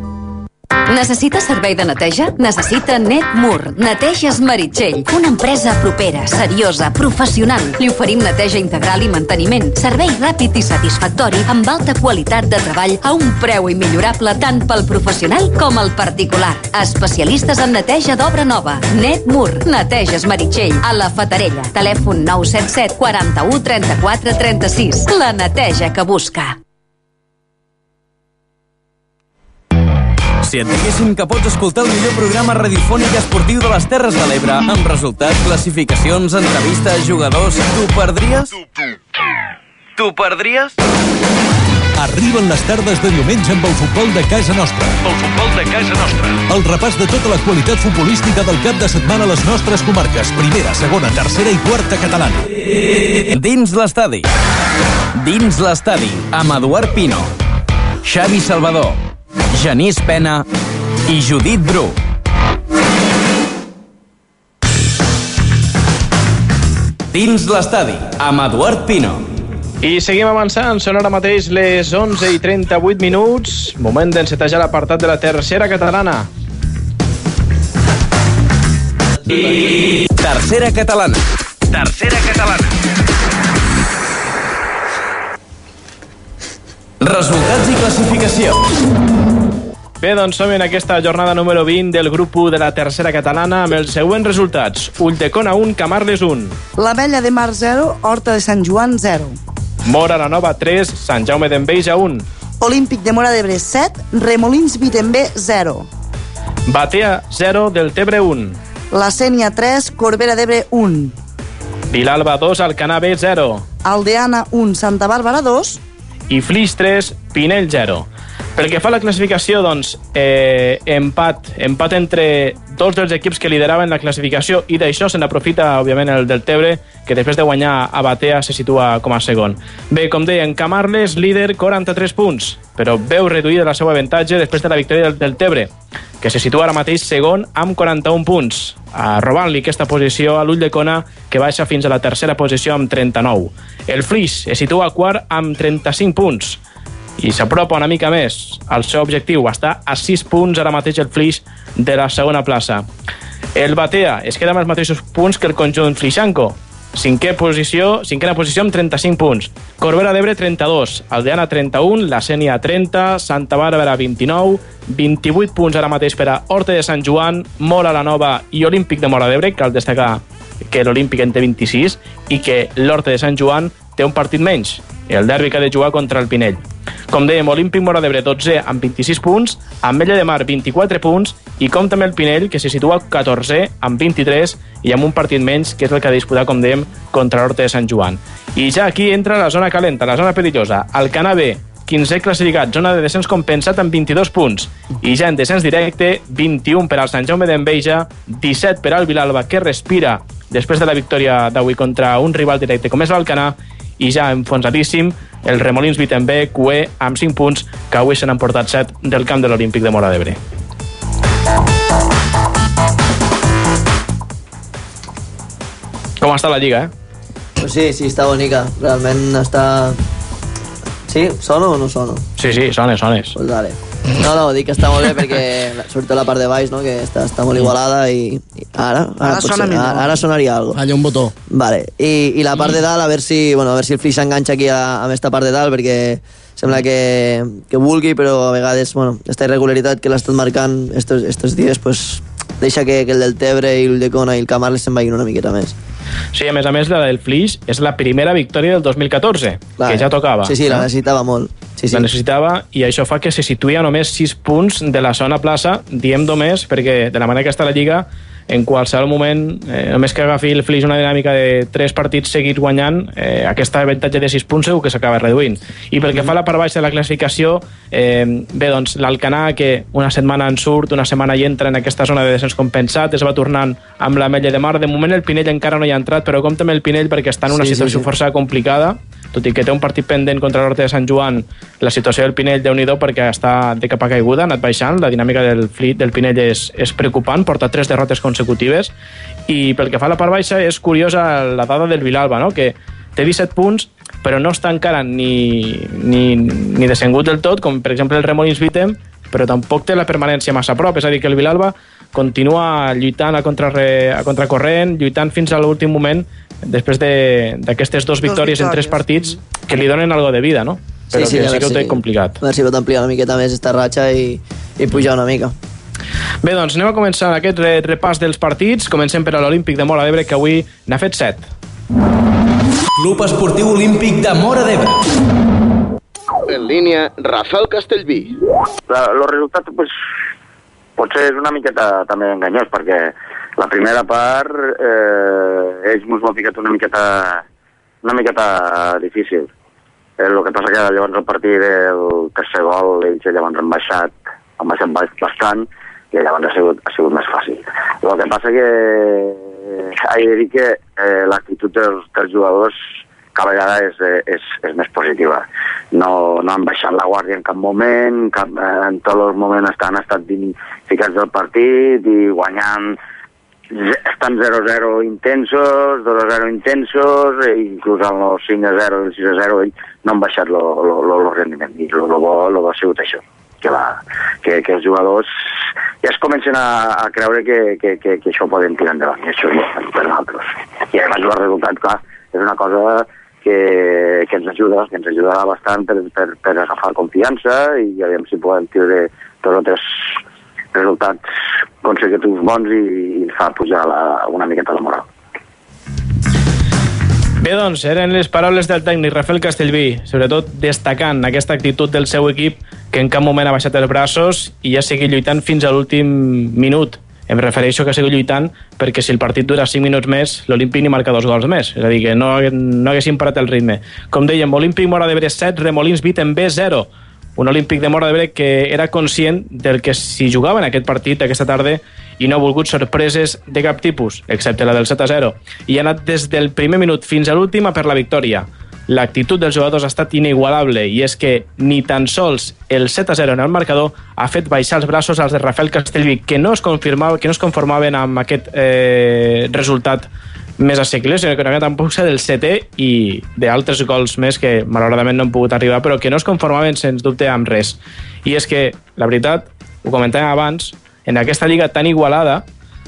Necessita servei de neteja? Necessita Netmur. Neteges Meritxell. Una empresa propera, seriosa, professional. Li oferim neteja integral i manteniment. Servei ràpid i satisfactori amb alta qualitat de treball a un preu immillorable tant pel professional com el particular. Especialistes en neteja d'obra nova. Netmur. Neteges Meritxell. A la Fatarella. Telèfon 977 41 34 36. La neteja que busca. Si et diguéssim que pots escoltar el millor programa radiofònic esportiu de les Terres de l'Ebre, amb resultats, classificacions, entrevistes, jugadors, t'ho perdries? T'ho perdries? Arriben les tardes de diumenge amb el futbol de casa nostra. El futbol de casa nostra. El repàs de tota l'actualitat futbolística del cap de setmana a les nostres comarques. Primera, segona, tercera i quarta catalana. Dins l'estadi. Dins l'estadi, amb Eduard Pino, Xavi Salvador, Genís Pena i Judit Bru. Dins l'estadi, amb Eduard Pino. I seguim avançant, són ara mateix les 11:38 minuts. Moment d'encetar l'apartat de la tercera catalana. Tercera catalana. Tercera catalana. Resultats i classificació. Bé, doncs som en aquesta jornada número 20 del grup 1 de la tercera catalana amb els següents resultats. Ulldecona 1, Camarles 1. l'Ametlla de Mar 0, Horta de Sant Joan 0. Móra la Nova 3, Sant Jaume d'Enveja 1. Olímpic de Móra d'Ebre 7, Remolins Vitembé 0. Batea 0, Deltebre 1. La Sénia 3, Corbera d'Ebre 1. Vilalba 2, Alcanar B 0. Aldeana 1, Santa Bàrbara 2. I Flix 3, Pinell 0. Pel que fa a la classificació, doncs, empat entre dos dels equips que lideraven la classificació, i d'això se n'aprofita, òbviament, el Deltebre, que després de guanyar a Batea se situa com a segon. Bé, com deien, Camarles, líder, 43 punts, però veu reduïda la seva avantatge després de la victòria del Deltebre, que se situa ara mateix segon amb 41 punts, robant-li aquesta posició a l'Ulldecona, que baixa fins a la tercera posició amb 39. El Flix es situa quart amb 35 punts, i s'apropa una mica més al seu objectiu. Està a 6 punts ara mateix el Flix de la segona plaça. El Batea es queda amb els mateixos punts que el conjunt flixanco, cinquena posició amb 35 punts. Corbera d'Ebre 32, Aldeana 31, la Sénia 30, Santa Bàrbara 29, 28 punts ara mateix per a Horta de Sant Joan, Móra la Nova i Olímpic de Móra d'Ebre. Cal destacar que l'Olímpic en té 26 i que l'Horta de Sant Joan té un partit menys, el derbi que ha de jugar contra el Pinell. Com dèiem, Olímpic Móra d'Ebre 12 amb 26 punts, Ametlla de Mar 24 punts i com també el Pinell, que se situa 14 amb 23 i amb un partit menys, que és el que ha de disputar, com dèiem, contra l'Horta de Sant Joan. I ja aquí entra la zona calenta, la zona perillosa. Alcanar B, 15è classificat, zona de descens compensat amb 22 punts. I ja en descens directe, 21 per al Sant Jaume d'Enveja, 17 per al Vilalba, que respira després de la victòria d'avui contra un rival directe com és l'Alcanar, i ja enfonsadíssim el Remolins Vitembe, QE, amb 5 punts, que avui se n'han portat 7 del camp de l'Olímpic de Móra d'Ebre. Com està la Lliga, Pues sí, està bonica. Realment està... Sí? Sono o no sono? Sí, sones. Pues vale. No, dic que està molt bé perquè sobretot la part de baix, no? Que està molt igualada i ara sonaria algo. Allà un botó. Vale. I la part de dalt, a ver si el Flix s'enganxa aquí amb esta part de dalt, perquè sembla que vulgui, però a vegades, esta irregularitat que l'ha estat marcant estos dies, pues deixa que el del Tebre i el de Cona i el Camarles se'n vagin una miqueta més. Sí, a més, la del Flix és la primera victòria del 2014, que ja tocava. Sí, la necessitava molt. Sí. La necessitava, i això fa que se situï a només 6 punts de la zona plaça, diem només, perquè de la manera que està la Lliga, en qualsevol moment, només que agafi el Flix una dinàmica de 3 partits seguits guanyant, aquest avantatge de 6 punts segur que s'acaba reduint. I pel que fa a la part baixa de la classificació, bé, doncs l'Alcanar, que una setmana en surt, una setmana hi entra en aquesta zona de descens compensat, es va tornant amb l'Ametlla de Mar. De moment el Pinell encara no hi ha entrat, però compta amb el Pinell perquè està en una situació força complicada, tot i que té un partit pendent contra l'Horta de Sant Joan. La situació del Pinell, Déu-n'hi-do, perquè està de capa caiguda, ha anat baixant, la dinàmica del Pinell és preocupant, porta 3 derrotes consecutives, i pel que fa a la part baixa és curiosa la dada del Vilalba, no? Que té 17 punts, però no està encara ni descengut del tot, com per exemple el Remolins Vitem, però tampoc té la permanència massa a prop, és a dir, que el Vilalba continua lluitant a contracorrent, lluitant fins a l'últim moment, després d'aquestes 2 victòries en 3 partits que li donen algo de vida, no? Però sí que ho té complicat. A veure si pot ampliar una miqueta més esta ratxa i pujar una mica. Bé, doncs anem a començar aquest repàs dels partits. Comencem per a l'Olímpic de Móra d'Ebre, que avui n'ha fet 7. Club Esportiu Olímpic de Móra d'Ebre. En línia, Rafael Castellví. El resultat, pues, potser és una miqueta també enganyós, perquè la primera part ells mos m'ho ficat una miqueta difícil. El que passa que llavors al partir del tercer gol ells llavors han baixat bastant i llavors ha sigut més fàcil. El que passa que he de dir que l'actitud dels jugadors cada vegada és més positiva. No han baixat la guàrdia en cap moment, en tots els moments han estat ficats del partit i guanyant. Estan 0-0 intensos, 2-0 intensos, inclús el 5-0 i el 6-0 no han baixat el rendiment. I el bo ha sigut això, que els jugadors ja es comencen a creure que això ho poden tirar endavant, i això per nosaltres. I a més el resultat, clar, és una cosa que ens ajudarà bastant per agafar confiança i aviam si podem tindre tots els resultats consecutius bons i fa pujar una miqueta la moral. Bé, doncs, eren les paraules del tècnic Rafael Castellví, sobretot destacant aquesta actitud del seu equip, que en cap moment ha baixat els braços i ha seguit lluitant fins a l'últim minut. Em refereixo que ha sigut lluitant perquè si el partit dura 5 minuts més, l'Olímpic ni marca 2 gols més. És a dir, que no haguessin parat el ritme. Com dèiem, Olímpic Móra d'Ebre 7, Remolins Vitembe 0. Un Olímpic de Móra d'Ebre que era conscient del que si jugava en aquest partit aquesta tarda i no ha volgut sorpreses de cap tipus, excepte la del 7-0. I ha anat des del primer minut fins a l'última per la victòria. L'actitud dels jugadors ha estat inigualable i és que ni tan sols el 7-0 en el marcador ha fet baixar els braços als de Rafael Castellví, que no es conformaven amb aquest resultat més assequible, sinó que tampoc ser del 7è i d'altres gols més que malauradament no han pogut arribar, però que no es conformaven sens dubte amb res. I és que, la veritat, ho comentàvem abans, en aquesta lliga tan igualada,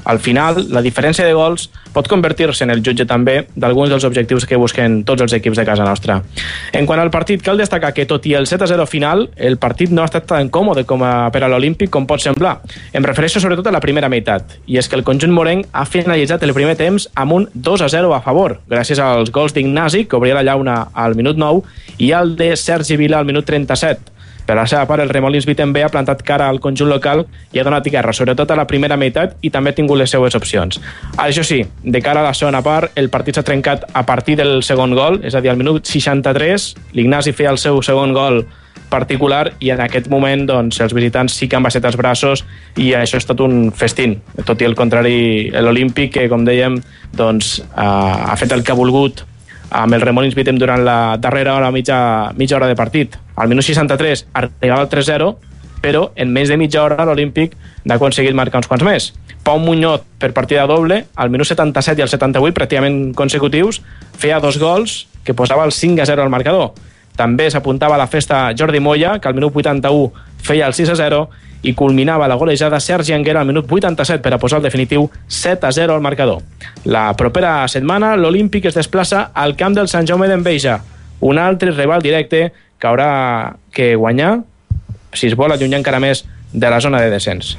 Al final, la diferència de gols pot convertir-se en el jutge també d'alguns dels objectius que busquen tots els equips de casa nostra. En quant al partit, cal destacar que tot i el 7-0 final, el partit no ha estat tan còmode per a l'Olímpic com pot semblar. Em refereixo sobretot a la primera meitat, i és que el conjunt morenc ha finalitzat el primer temps amb un 2-0 a favor, gràcies als gols d'Ignasi, que obria la llauna al minut 9, i al de Sergi Vila al minut 37. Per la seva part, el Remolins Vitembe ha plantat cara al conjunt local i ha donat guerra, sobretot a la primera meitat, i també ha tingut les seues opcions. Això sí, de cara a la segona part, el partit s'ha trencat a partir del segon gol, és a dir, al minut 63, l'Ignasi feia el seu segon gol particular i en aquest moment doncs, els visitants sí que han baixat els braços i això és tot un festín. Tot i el contrari, l'Olímpic, que com dèiem doncs, ha fet el que ha volgut amb el Remolins Vitem durant la darrera hora, mitja hora de partit. Al minut 63 arribava el 3-0, però en més de mitja hora l'Olímpic n'ha aconseguit marcar uns quants més. Pau Muñoz, per partida doble, al minut 77 i al 78, pràcticament consecutius, feia 2 gols que posava el 5-0 al marcador. També s'apuntava a la festa Jordi Moya, que al minut 81 feia el 6-0, i culminava la golejada Sergi Anguera al minut 87 per a posar el definitiu 7-0 al marcador. La propera setmana l'Olímpic es desplaça al camp del Sant Jaume d'Enveja, un altre rival directe que haurà que guanyar si es vol allunyar encara més de la zona de descens.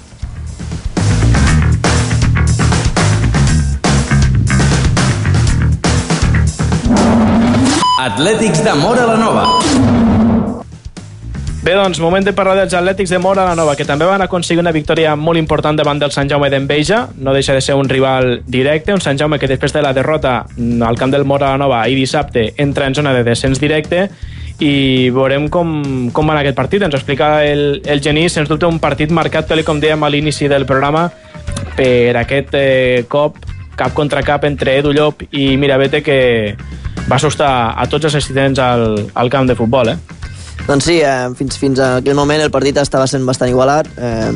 Atlètics de Móra la Nova. Bé, doncs, moment de parlar dels Atlètics de Móra la Nova, que també van aconseguir una victòria molt important davant del Sant Jaume d'Enveja. No deixa de ser un rival directe, un Sant Jaume que després de la derrota al camp del Móra la Nova ahir dissabte entra en zona de descens directe, i veurem com va aquest partit. Ens ho explica el Genís. Sens dubte un partit marcat, tal com dèiem a l'inici del programa, per aquest cop cap contra cap entre Edu Llop i Mirabete, que va assustar a tots els assistents al camp de futbol, Doncs sí, fins a aquell moment el partit estava sent bastant igualat,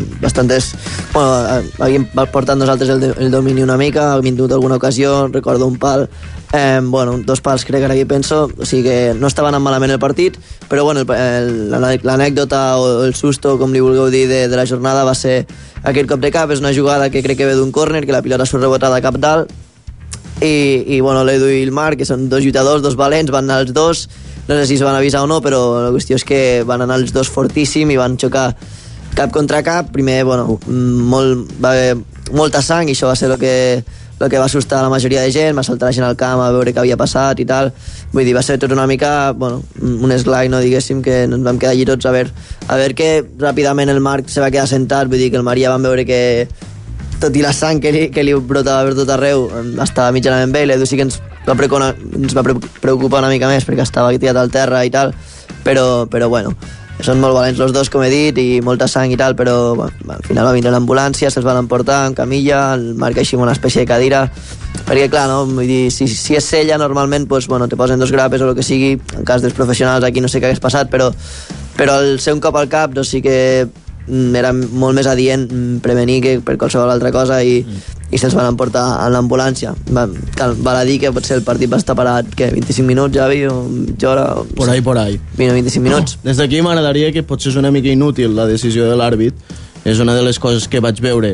havíem portat nosaltres el domini una mica, ha vingut alguna ocasió, recordo un pal, 2 pals crec, ara que penso, o sigui que no estava anant malament el partit, però l'anècdota o el susto, com li vulgueu dir, de la jornada va ser aquest cop de cap. És una jugada que crec que ve d'un córner, que la pilota surt rebotada cap dalt, i l'Edu i el Marc, que són 2 lluitadors, 2 valents, van anar els dos. No sé si es van avisar o no, però la qüestió és que van anar els dos fortíssim i van xocar cap contra cap. Primer, va haver molta sang, i això va ser el que va assustar la majoria de gent. Va saltar la gent al camp a veure què havia passat i tal. Vull dir, va ser tot una mica un esglai, no diguéssim, que ens vam quedar allí tots a veure que ràpidament el Marc se va quedar sentat. Vull dir que el Maria van veure que tot i la sang que li brotava per tot arreu estava mitjanament bé. L'Edu sí que ens va preocupar una mica més perquè estava tirat al terra i tal, però bueno, són molt valents els dos, com he dit, i molta sang i tal, però al final va vindre l'ambulància, se'ls van emportar en camilla, el Marc així una espècie de cadira, perquè clar, no? Vull dir, si és sella normalment te posen 2 grapes o el que sigui. En cas dels professionals aquí no sé què hagués passat, però el ser un cop al cap sí que era molt més adient prevenir que per qualsevol altra cosa, i se'ls van emportar a l'ambulància. Val a dir que potser el partit va estar parat 25 minuts, Javi, o mitja hora, por ahí 25 minuts. Des d'aquí m'agradaria, que potser és una mica inútil la decisió de l'àrbit, és una de les coses que vaig veure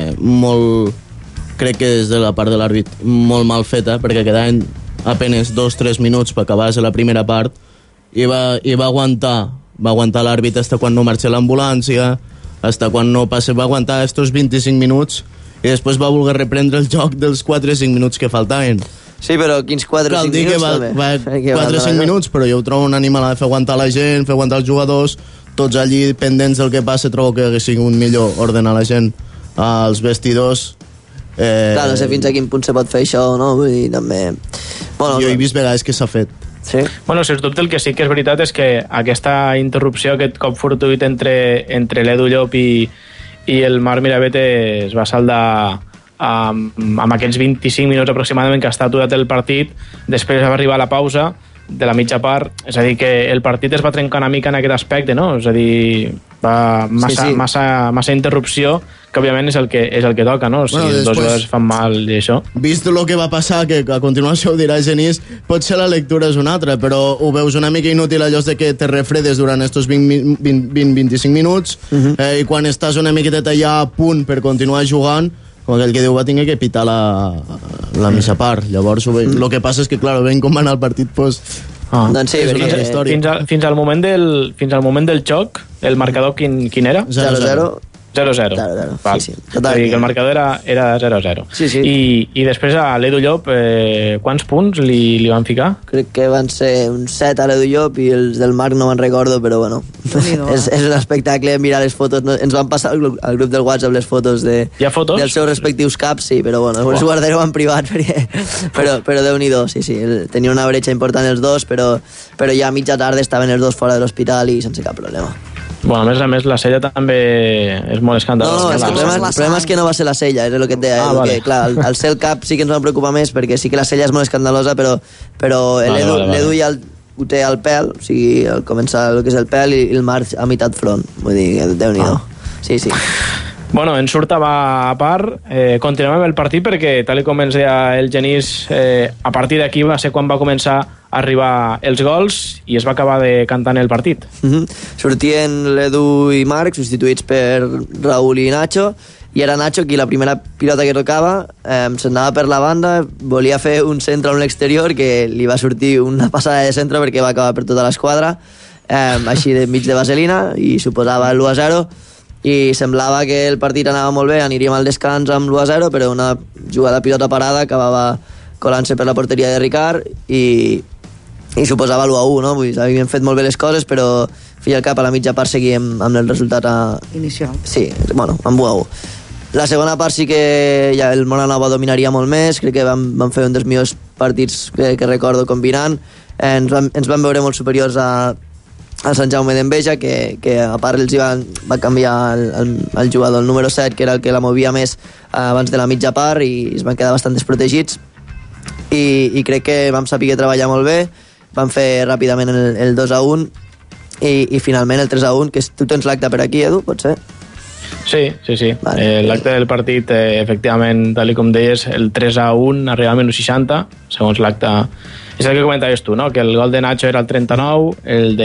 crec que des de la part de l'àrbit molt mal feta, perquè quedaven apenes 2-3 minuts per acabar la primera part, i va aguantar l'àrbit fins quan no marxa l'ambulància, fins quan no passa, va aguantar estos 25 minuts, i després va voler reprendre el joc dels 4-5 minuts que faltaven. Sí, però quins 4-5 minuts també? 4-5 minuts, però jo ho trobo un animal de fer aguantar la gent, fer aguantar els jugadors, tots allí pendents del que passa. Trobo que hagués sigut millor ordenar la gent als vestidors. Clar, no sé fins a quin punt se pot fer això, no? Vull dir, també... Jo he vist vegades que s'ha fet. Sí? Bueno, sens dubte el que sí que és veritat és que aquesta interrupció, aquest cop fortuït entre l'Edu Llop i el Marc Mirabete es va saldar amb aquests 25 minuts aproximadament que està aturat el partit. Després va arribar la pausa de la mitja part, és a dir, que el partit es va trencar una mica en aquest aspecte, no? És a dir, massa interrupció, que òbviament és el que toca, no? Si els dos jugadors fan mal i això. Vist el que va passar, que a continuació ho dirà Genís, potser la lectura és una altra, però ho veus una mica inútil allò de que te refredes durant estos 20-25 minuts, i quan estàs una miqueta allà a punt per continuar jugant, com aquell que diu, va tenir que pitar la mitja part. Llavors, el que passa és que, clar, veient com va anar el partit, doncs... Doncs sí, és una altra història. Fins al moment del xoc, el marcador quin era? 0-0. 0-0. Val. Sí, És a dir, que el marcador era 0-0. Sí. I després a l'Edu Llop, quants punts li van ficar? Crec que van ser uns 7 a l'Edu Llop i els del Marc no me'n recordo, però bueno, és un espectacle mirar les fotos. Ens van passar al grup del WhatsApp les fotos Hi ha fotos? dels seus respectius caps, sí, però bueno, els guardareu en privat, però Déu-n'hi-do, sí. Tenia una bretxa important els dos, però ja a mitja tarda estaven els dos fora de l'hospital i sense cap problema. Bueno, a més, la sella també és molt escandalosa. No, el problema és que no va ser la sella, és el que et deia. Vale. Que, clar, al ser el cap sí que ens va preocupar més, perquè sí que la sella és molt escandalosa, però l'Edu ja ho té al pèl, o sigui, al començar el que és el pèl, i el Marc a meitat front. Vull dir, Déu-n'hi-do. Sí. Bueno, en surt a part, continuem amb el partit perquè, tal com ens deia el Genís, a partir d'aquí va ser quan va començar a arribar els gols i es va acabar de cantar el partit. Sortien l'Edu i Marc, substituïts per Raúl i Nacho, i era Nacho qui la primera pilota que tocava s'anava per la banda, volia fer un centre a l'exterior que li va sortir una passada de centre perquè va acabar per tota l'esquadra, així de mig de vaselina, i suposava l'1-0, i semblava que el partit anava molt bé, aniríem al descans amb l'1-0, però una jugada pilota parada acabava colant-se per la porteria de Ricard i suposava l'1-1, no? Vull dir, havíem fet molt bé les coses, però fi al cap a la mitja part seguíem amb el resultat inicial. Sí, bueno, amb 1-1. La segona part sí que ja el Moranova dominaria molt més, crec que vam fer un dels millors partits que recordo combinant, ens van veure molt superiors al Sant Jaume d'Enveja, que a part els va canviar el jugador, el número 7, que era el que la movia més abans de la mitja part, i es van quedar bastant desprotegits, i crec que vam saber treballar molt bé, vam fer ràpidament el 2-1 i finalment el 3-1, que tu tens l'acte per aquí, Edu, pot ser? Sí. Vale. L'acte del partit, efectivament, tal com deies, el 3-1 arriba al minut 60, segons l'acte. És el que comentaves tu, no? Que el gol de Nacho era el 39,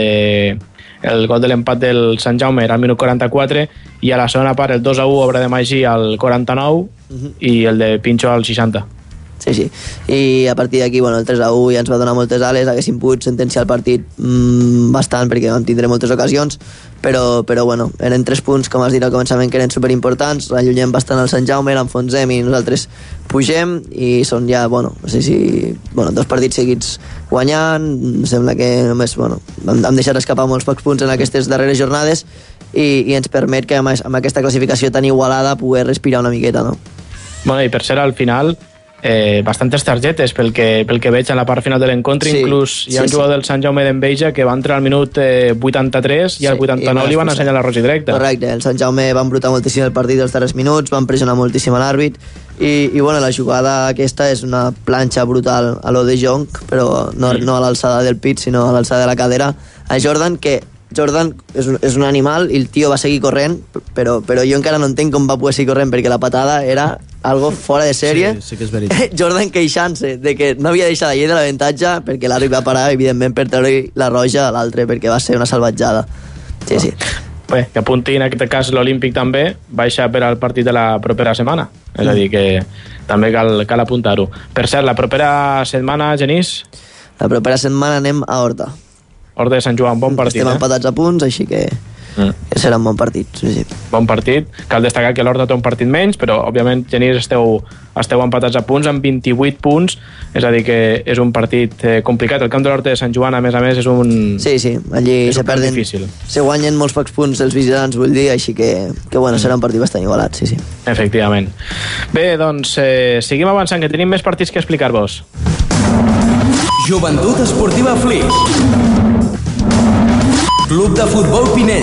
el gol de l'empat del Sant Jaume era al minut 44, i a la segona part el 2-1 obra de Magí al 49 i el de Pincho al 60. Sí. I a partir d'aquí, bueno, el 3-1 ja ens va donar moltes ales, haguéssim pogut sentenciar el partit bastant perquè vam tindre moltes ocasions, però bueno, eren 3 punts, com has dit al començament, que eren superimportants, allunyem bastant el Sant Jaume, l'enfonsem i nosaltres pugem, i són ja, bueno, no sé si 2 partits seguits guanyant, sembla que només, bueno, hem deixat escapar molts pocs punts en aquestes darreres jornades i ens permet que amb aquesta classificació tan igualada poder respirar una miqueta, no? Bueno, i per ser al final bastantes targetes pel que veig a la part final de l'encontre, inclús hi ha un jugador del Sant Jaume d'Enveja que va entrar al minut 83 i al 89 li van ensenyar la roja directa. Correcte, el Sant Jaume va embrutar moltíssim el partit dels darrers minuts, van pressionar moltíssim a l'àrbit i bueno, la jugada aquesta és una planxa brutal a lo de Jong, però no a l'alçada del pit, sinó a l'alçada de la cadera a Jordan, que Jordan és un animal i el tio va seguir corrent, però jo encara no entenc com va poder seguir corrent, perquè la patada era algo fora de sèrie. Sí que és veritat. Jordan queixant-se de que no havia deixat la llei de l'avantatge perquè l'àrbitre va parar, evidentment, per treure la roja a l'altre, perquè va ser una salvatjada. Sí. Bé, que apunti en aquest cas l'Olímpic també baixa per al partit de la propera setmana, és a dir que també cal apuntar-ho. Per cert, la propera setmana, Genís? La propera setmana anem a Horta. Horta de Sant Joan, bon partit. Estem empatats a punts, així que serà un bon partit. Sí. Bon partit. Cal destacar que l'Horta té un partit menys, però òbviament, Genís, esteu empatats a punts amb 28 punts, és a dir que és un partit complicat. El camp de l'Horta de Sant Joan, a més, és un... Sí, allí se perden, difícil. Se guanyen molts pocs punts els visitants, vull dir, així que bueno, serà un partit bastant igualat, sí. Efectivament. Bé, doncs, seguim avançant, que tenim més partits que explicar-vos. Joventut Esportiva Flix. Club de Futbol Pinell.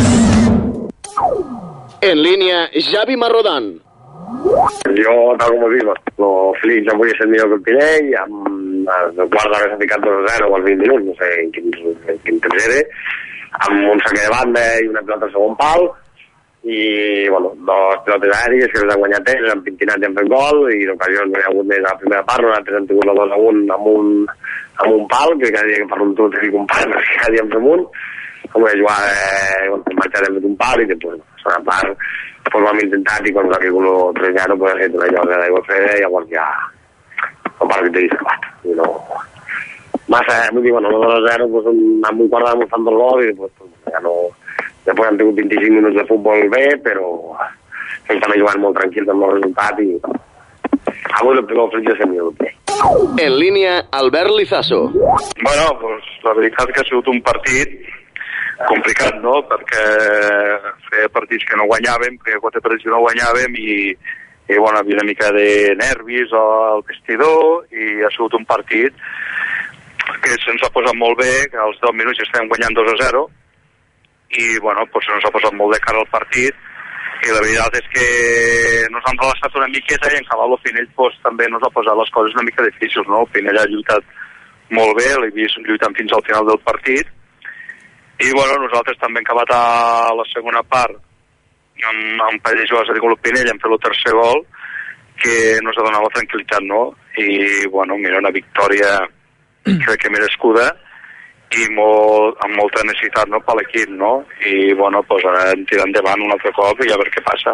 En línia, Xavi Marrodán. Jo, tal com ho dic, el Flix avui és el millor que el Pinell, amb el quart d'hora s'ha ficat 2-0 als 20 minuts, no sé en quin temps era, amb un saque de banda i una pilota al segon pal, i, bueno, 2 pilotes aèries que les han guanyat ells, han pintinat i han fet gol, i d'ocasions no hi ha hagut més a la primera part, nosaltres han tingut la 2-1 amb un pal, que cada dia que parlo amb tu t'he dit un pal, perquè cada dia en fem un, com una jugada, bueno, hem marxat, hem fet un pal i després segona part pues vam intentat i quan va caure 3-0 pues ha fet una llosa d'aigua freda i llavors ja el partit d'ahir s'ha acabat. I no... Massa, vull dir, bueno, el 2-0 pues, amb un quart d'hora mostrant el gol i pues, ja no... Després hem tingut 25 minuts de futbol bé, però ells també jugant molt tranquils amb el resultat i... Avui el Flic ja s'ha millor. En línia, Albert Lizaso. Bueno, pues, la veritat que ha sigut un partit complicat, no? Perquè feia partits que no guanyàvem, feia 4 partits que no guanyàvem i bueno, havia una mica de nervis al vestidor i ha sigut un partit que se'ns ha posat molt bé, que als 10 minuts estem guanyant 2-0 i bueno, pues se'ns ha posat molt de cara al partit i la veritat és que nos han relaxat una miqueta i en cabal el Pinell pues, també nos ha posat les coses una mica difícils, no? El Pinell ha lluitat molt bé, l'he vist lluitant fins al final del partit i bueno, nosaltres també hem acabat a la segona part amb un parell de jugades a el Pinell, hem fet el tercer gol que nos ha donat la tranquil·litat, no? I bueno, mira, una victòria crec que merescuda i amb molta necessitat, no, per l'equip, no? I bueno, pues ara hem tirat endavant un altre cop i a veure què passa.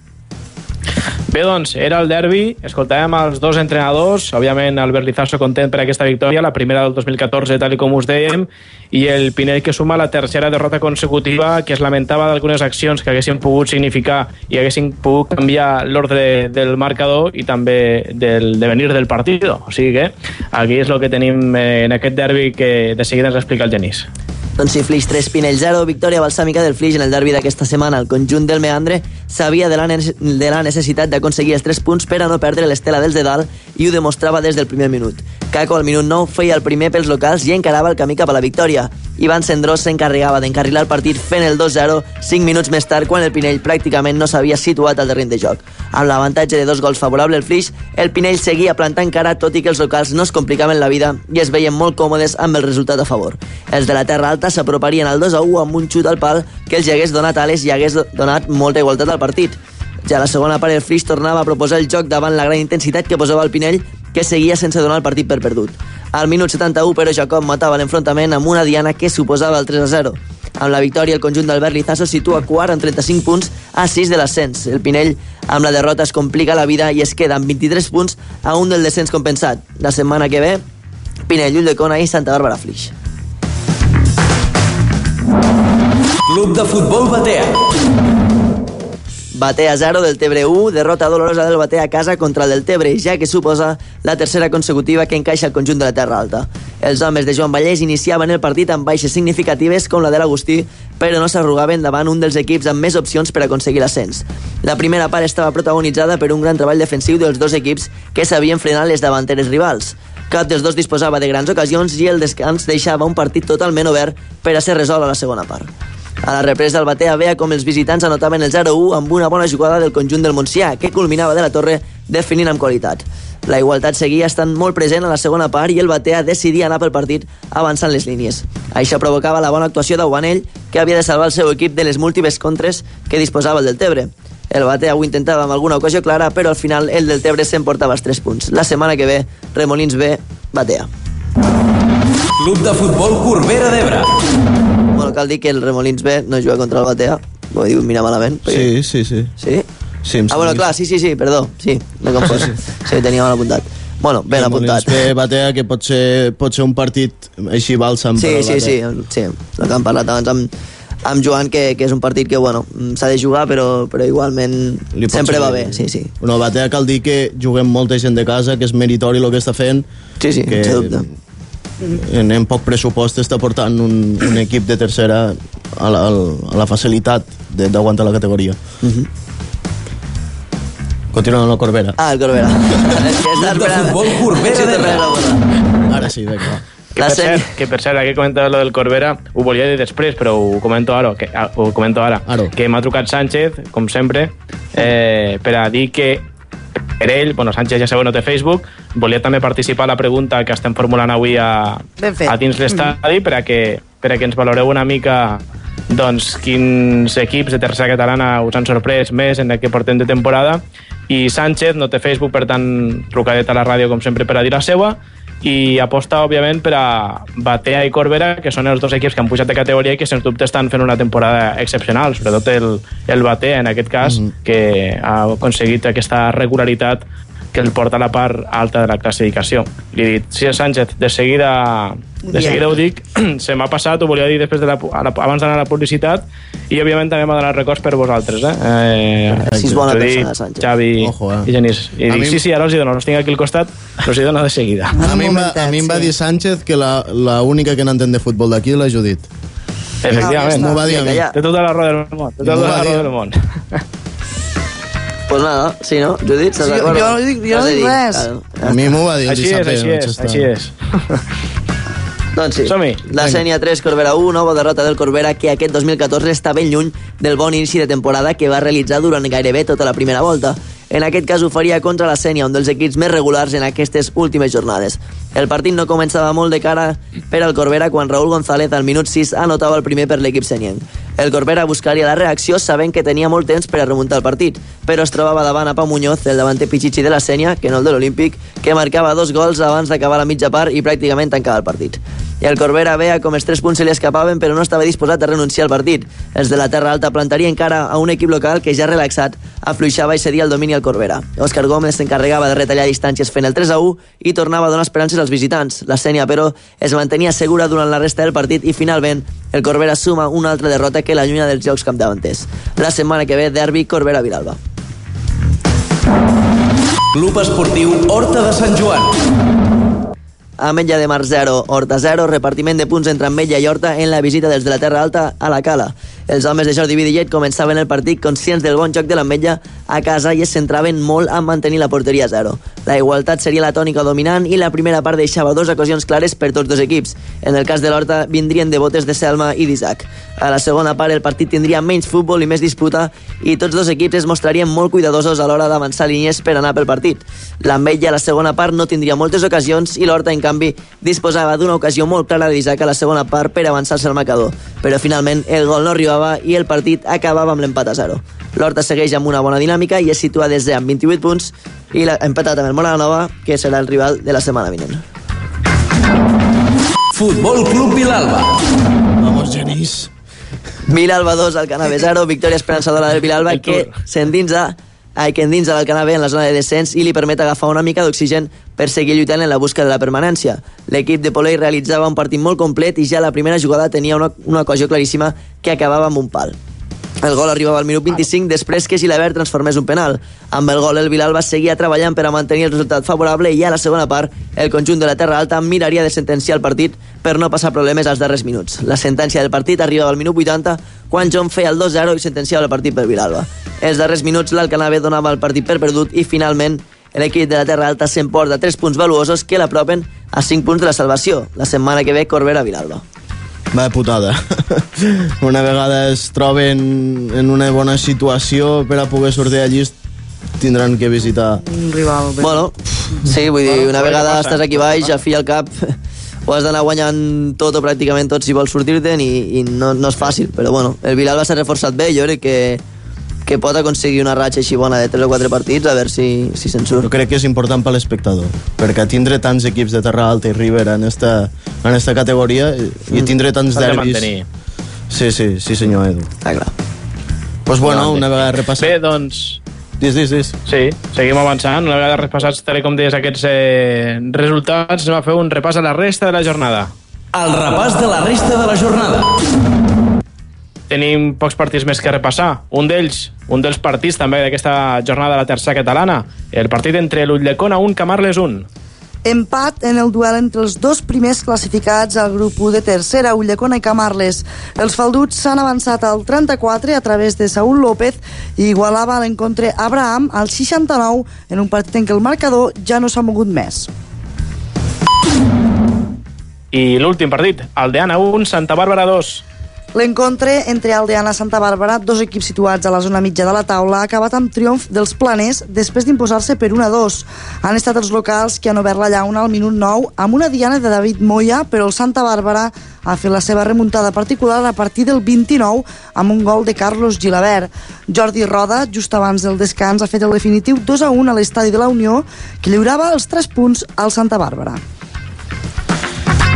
Bé, doncs, era el derbi, escoltàvem els dos entrenadors, òbviament Albert Lizaso content per aquesta victòria, la primera del 2014, tal com us dèiem, i el Pinell que suma la tercera derrota consecutiva, que es lamentava d'algunes accions que haguessin pogut significar i haguessin pogut canviar l'ordre del marcador i també del devenir del partit. O sigui que aquí és el que tenim en aquest derbi que de seguida ens explica el Genís. Doncs sí, Flix 3, Pinell 0, victòria balsàmica del Flix en el derbi d'aquesta setmana. El conjunt del Meandre sabia de la necessitat d'aconseguir els 3 punts per a no perdre l'estela dels de dalt i ho demostrava des del primer minut. Caco al minut 9 feia el primer pels locals i encarava el camí cap a la victòria. Ivan Cendrós s'encarregava d'encarrilar el partit fent el 2-0 5 minuts més tard quan el Pinell pràcticament no s'havia situat al terreny de joc. Amb l'avantatge de 2 gols favorable al Flix, el Pinell seguia plantant cara tot i que els locals no es complicaven la vida i es veien molt còmodes amb el resultat a favor. Els de la Terra Alta s'aproparien al 2-1 amb un xut al pal que els hagués donat ales i hagués donat molta igualtat al partit. Ja a la segona part el Flix tornava a proposar el joc davant la gran intensitat que posava el Pinell, que seguia sense donar el partit per perdut. Al minut 71, però, Jacob matava l'enfrontament amb una diana que suposava el 3-0. Amb la victòria, el conjunt d'Albert Lizaso situa quart amb 35 punts a 6 de l'ascens. El Pinell, amb la derrota, es complica la vida i es queda amb 23 punts a un del descens compensat. La setmana que ve, Pinell, Ulldecona i Santa Bàrbara Flix. Club de Futbol Batea. Batea 0 del Tebre 1, derrota dolorosa del Batea a casa contra el del Tebre, ja que suposa la tercera consecutiva que encaixa el conjunt de la Terra Alta. Els homes de Joan Vallès iniciaven el partit amb baixes significatives com la de l'Agustí, però no s'arrugaven davant un dels equips amb més opcions per aconseguir l'ascens. La primera part estava protagonitzada per un gran treball defensiu dels dos equips que sabien frenar les davanteres rivals. Cap dels dos disposava de grans ocasions i el descans deixava un partit totalment obert per a ser resolt a la segona part. A la represa, el Batea veia com els visitants anotaven el 0-1 amb una bona jugada del conjunt del Montsià, que culminava de la Torre definint amb qualitat. La igualtat seguia estant molt present a la segona part i el Batea decidia anar pel partit avançant les línies. Això provocava la bona actuació d'Aubanell, que havia de salvar el seu equip de les múltiples contres que disposava el del Tebre. El Batea ho intentava amb alguna ocasió clara, però al final el del Tebre s'emportava els 3 punts. La setmana que ve, Remolins B, Batea. Club de Futbol Corbera d'Ebre. Bueno, cal dir que el Remolins B no juga contra el Batea. Ho he dit mira malament. Perquè... Sí. Sí? Sí, bueno, clar, sí, perdó. Sí, m'he confós. Sí, tenia mal apuntat. Bueno, ben apuntat. Remolins B, Batea, que pot ser un partit així bàlsam per al Batea. Sí, el que hem parlat abans amb Joan, que és un partit que, bueno, s'ha de jugar, però igualment sempre va bé. Sí. Bueno, Batea cal dir que juguem molta gent de casa, que és meritori el que està fent. Sí, sense dubte. En poc pressupost està portant un equip de tercera a la facilitat d'aguantar la categoria. Continua amb el Corbera. El Corbera. Club de Futbol Corbera d'Ebre. Ara sí, vinga. Que per cert, aquí comentava lo del Corbera, ho volia dir després, però ho comento ara, que m'ha trucat Sánchez, com sempre, per a dir que per ell, bueno, Sánchez ja sabeu no té Facebook, volia també participar a la pregunta que estem formulant avui a dins l'estadi per a que ens valoreu una mica doncs quins equips de tercera catalana us han sorprès més en el que portem de temporada, i Sánchez no té Facebook, per tant trucadet a la ràdio com sempre per a dir la seua, i aposta, òbviament, per a Batea i Corbera, que són els dos equips que han pujat de categoria i que, sens dubte, estan fent una temporada excepcional, sobretot el Batea, en aquest cas, que ha aconseguit aquesta regularitat que el porta a la part alta de la classificació. Li he dit, sí, Sánchez, de seguida ho dic, se m'ha passat, ho volia dir després abans d'anar a la publicitat, i òbviament també m'ha donat records per vosaltres, Si és bona persona, Sánchez. Xavi i Genís. I dic, sí, ara els hi dono, els tinc aquí al costat, els hi dono de seguida. A mi em va dir Sánchez que la única que n'entén de futbol d'aquí és la Judit. Efectivament. M'ho va dir a mi. De tota la roda del món. Pues nada, sí, no? Judit, ¿estás de acuerdo? Jo no dic res. A mi m'ho va dir el dissabte. Així és. Doncs sí, la Sènia 3, Corbera 1, nova derrota del Corbera, que aquest 2014 està ben lluny del bon inici de temporada que va realitzar durant gairebé tota la primera volta. En aquest cas ho faria contra la Sènia, un dels equips més regulars en aquestes últimes jornades. El partit no començava molt de cara per al Corbera quan Raúl González al minut 6 anotava el primer per l'equip senienc. El Corbera buscaria la reacció sabent que tenia molt temps per a remuntar el partit, però es trobava davant a Pau Muñoz, el davanter pitxitxi de la Sènia, que no el de l'Olímpic, que marcava 2 gols abans d'acabar la mitja part i pràcticament tancava el partit. I el Corbera veia com els 3 punts se li escapaven, però no estava disposat a renunciar al partit. Els de la Terra Alta plantaria encara a un equip local que ja relaxat afluixava i cedia el domini al Corbera. Òscar Gómez s'encarregava de retallar distàncies fent el 3-1 i tornava a donar esperances als visitants. La Sènia, però, es mantenia segura durant la resta del partit i finalment el Corbera suma una altra derrota que l'allunya dels jocs capdavanters. La setmana que ve, derbi Corbera-Vilalba. Club Esportiu Horta de Sant Joan. Ametlla de Mar 0, Horta 0, repartiment de punts entre Ametlla i Horta en la visita dels de la Terra Alta a la Cala. Els homes de Jordi Vidillet començaven el partit conscients del bon joc de l'Ametlla a casa i es centraven molt en mantenir la porteria a 0. La igualtat seria la tònica dominant i la primera part deixava 2 ocasions clares per tots 2 equips. En el cas de l'Horta vindrien de botes de Selma i d'Isaac. A la segona part el partit tindria menys futbol i més disputa i tots 2 equips es mostrarien molt cuidadosos a l'hora d'avançar línies per anar pel partit. L'Ametlla a la segona part no tindria moltes ocasions i l'Horta, en canvi, disposava d'una ocasió molt clara d'Isaac a la segona part per avançar-se al marcador. Però finalment el gol no arribava i el partit acabava amb l'empat a 0. L'Horta segueix amb una bona dinàmica i es situa des amb 28 punts i empatat amb el Moranova, que serà el rival de la setmana vinent. Futbol Club Vilalba. Vamos, Genís. Vilalba 2, Alcanave 0, victòria esperançadora del Vilalba que endinsa l'Alcanave en la zona de descens i li permet agafar una mica d'oxigen per seguir lluitant en la busca de la permanència. L'equip de Polei realitzava un partit molt complet i ja la primera jugada tenia una ocasió claríssima que acabava amb un pal. El gol arribava al minut 25 després que Gilabert transformés un penal. Amb el gol el Vilalba seguia treballant per a mantenir el resultat favorable i a la segona part el conjunt de la Terra Alta miraria de sentenciar el partit per no passar problemes als darrers minuts. La sentència del partit arribava al minut 80 quan John feia el 2-0 i sentenciava el partit per Vilalba. Els darrers minuts l'Alcanave donava el partit per perdut i finalment l'equip de la Terra Alta s'emporta 3 punts valuosos que l'apropen a 5 punts de la salvació. La setmana que ve Corbera-Vilalba. Va putada. Una vegada es troben en una bona situació per a poder sortir allí tindran que visitar un rival. Bueno, sí, vull dir, una vegada estàs aquí baix, al fi i al cap ho has d'anar guanyant tot o pràcticament tot si vols sortir-te'n i no és fàcil, però bueno, el Vilalba s'ha reforçat bé, jo crec que pot aconseguir una ratxa així bona de 3 o 4 partits, a veure si se'n surt. Jo crec que és important per l'espectador, perquè tindre tants equips de Terra Alta i Ribera en esta categoria i tindre tants derbis... Sí, senyor Edu. Ah, clar. Pues bueno, una vegada repassat... Bé, doncs... Dis. Sí, seguim avançant. Una vegada repassats, tal com deies, aquests resultats, anem a fer un repàs a la resta de la jornada. El repàs de la resta de la jornada. Tenim pocs partits més que repassar. Un dels partits també d'aquesta jornada de la tercera catalana, el partit entre l'Ulldecona 1, Camarles 1. Empat en el duel entre els 2 primers classificats al grup 1 de tercera, Ulldecona i Camarles. Els falduts s'han avançat al 34 a través de Saúl López i igualava l'encontre Abraham al 69 en un partit en què el marcador ja no s'ha mogut més. I l'últim partit, Aldeana 1, Santa Bàrbara 2. L'encontre entre Aldeana i Santa Bàrbara, 2 equips situats a la zona mitja de la taula, ha acabat amb triomf dels planers després d'imposar-se per 1-2. Han estat els locals que han obert la llauna al minut 9 amb una diana de David Moya, però el Santa Bàrbara ha fet la seva remuntada particular a partir del 29 amb un gol de Carlos Gilabert. Jordi Roda, just abans del descans, ha fet el definitiu 2-1 a l'estadi de la Unió, que lliurava els 3 punts al Santa Bàrbara.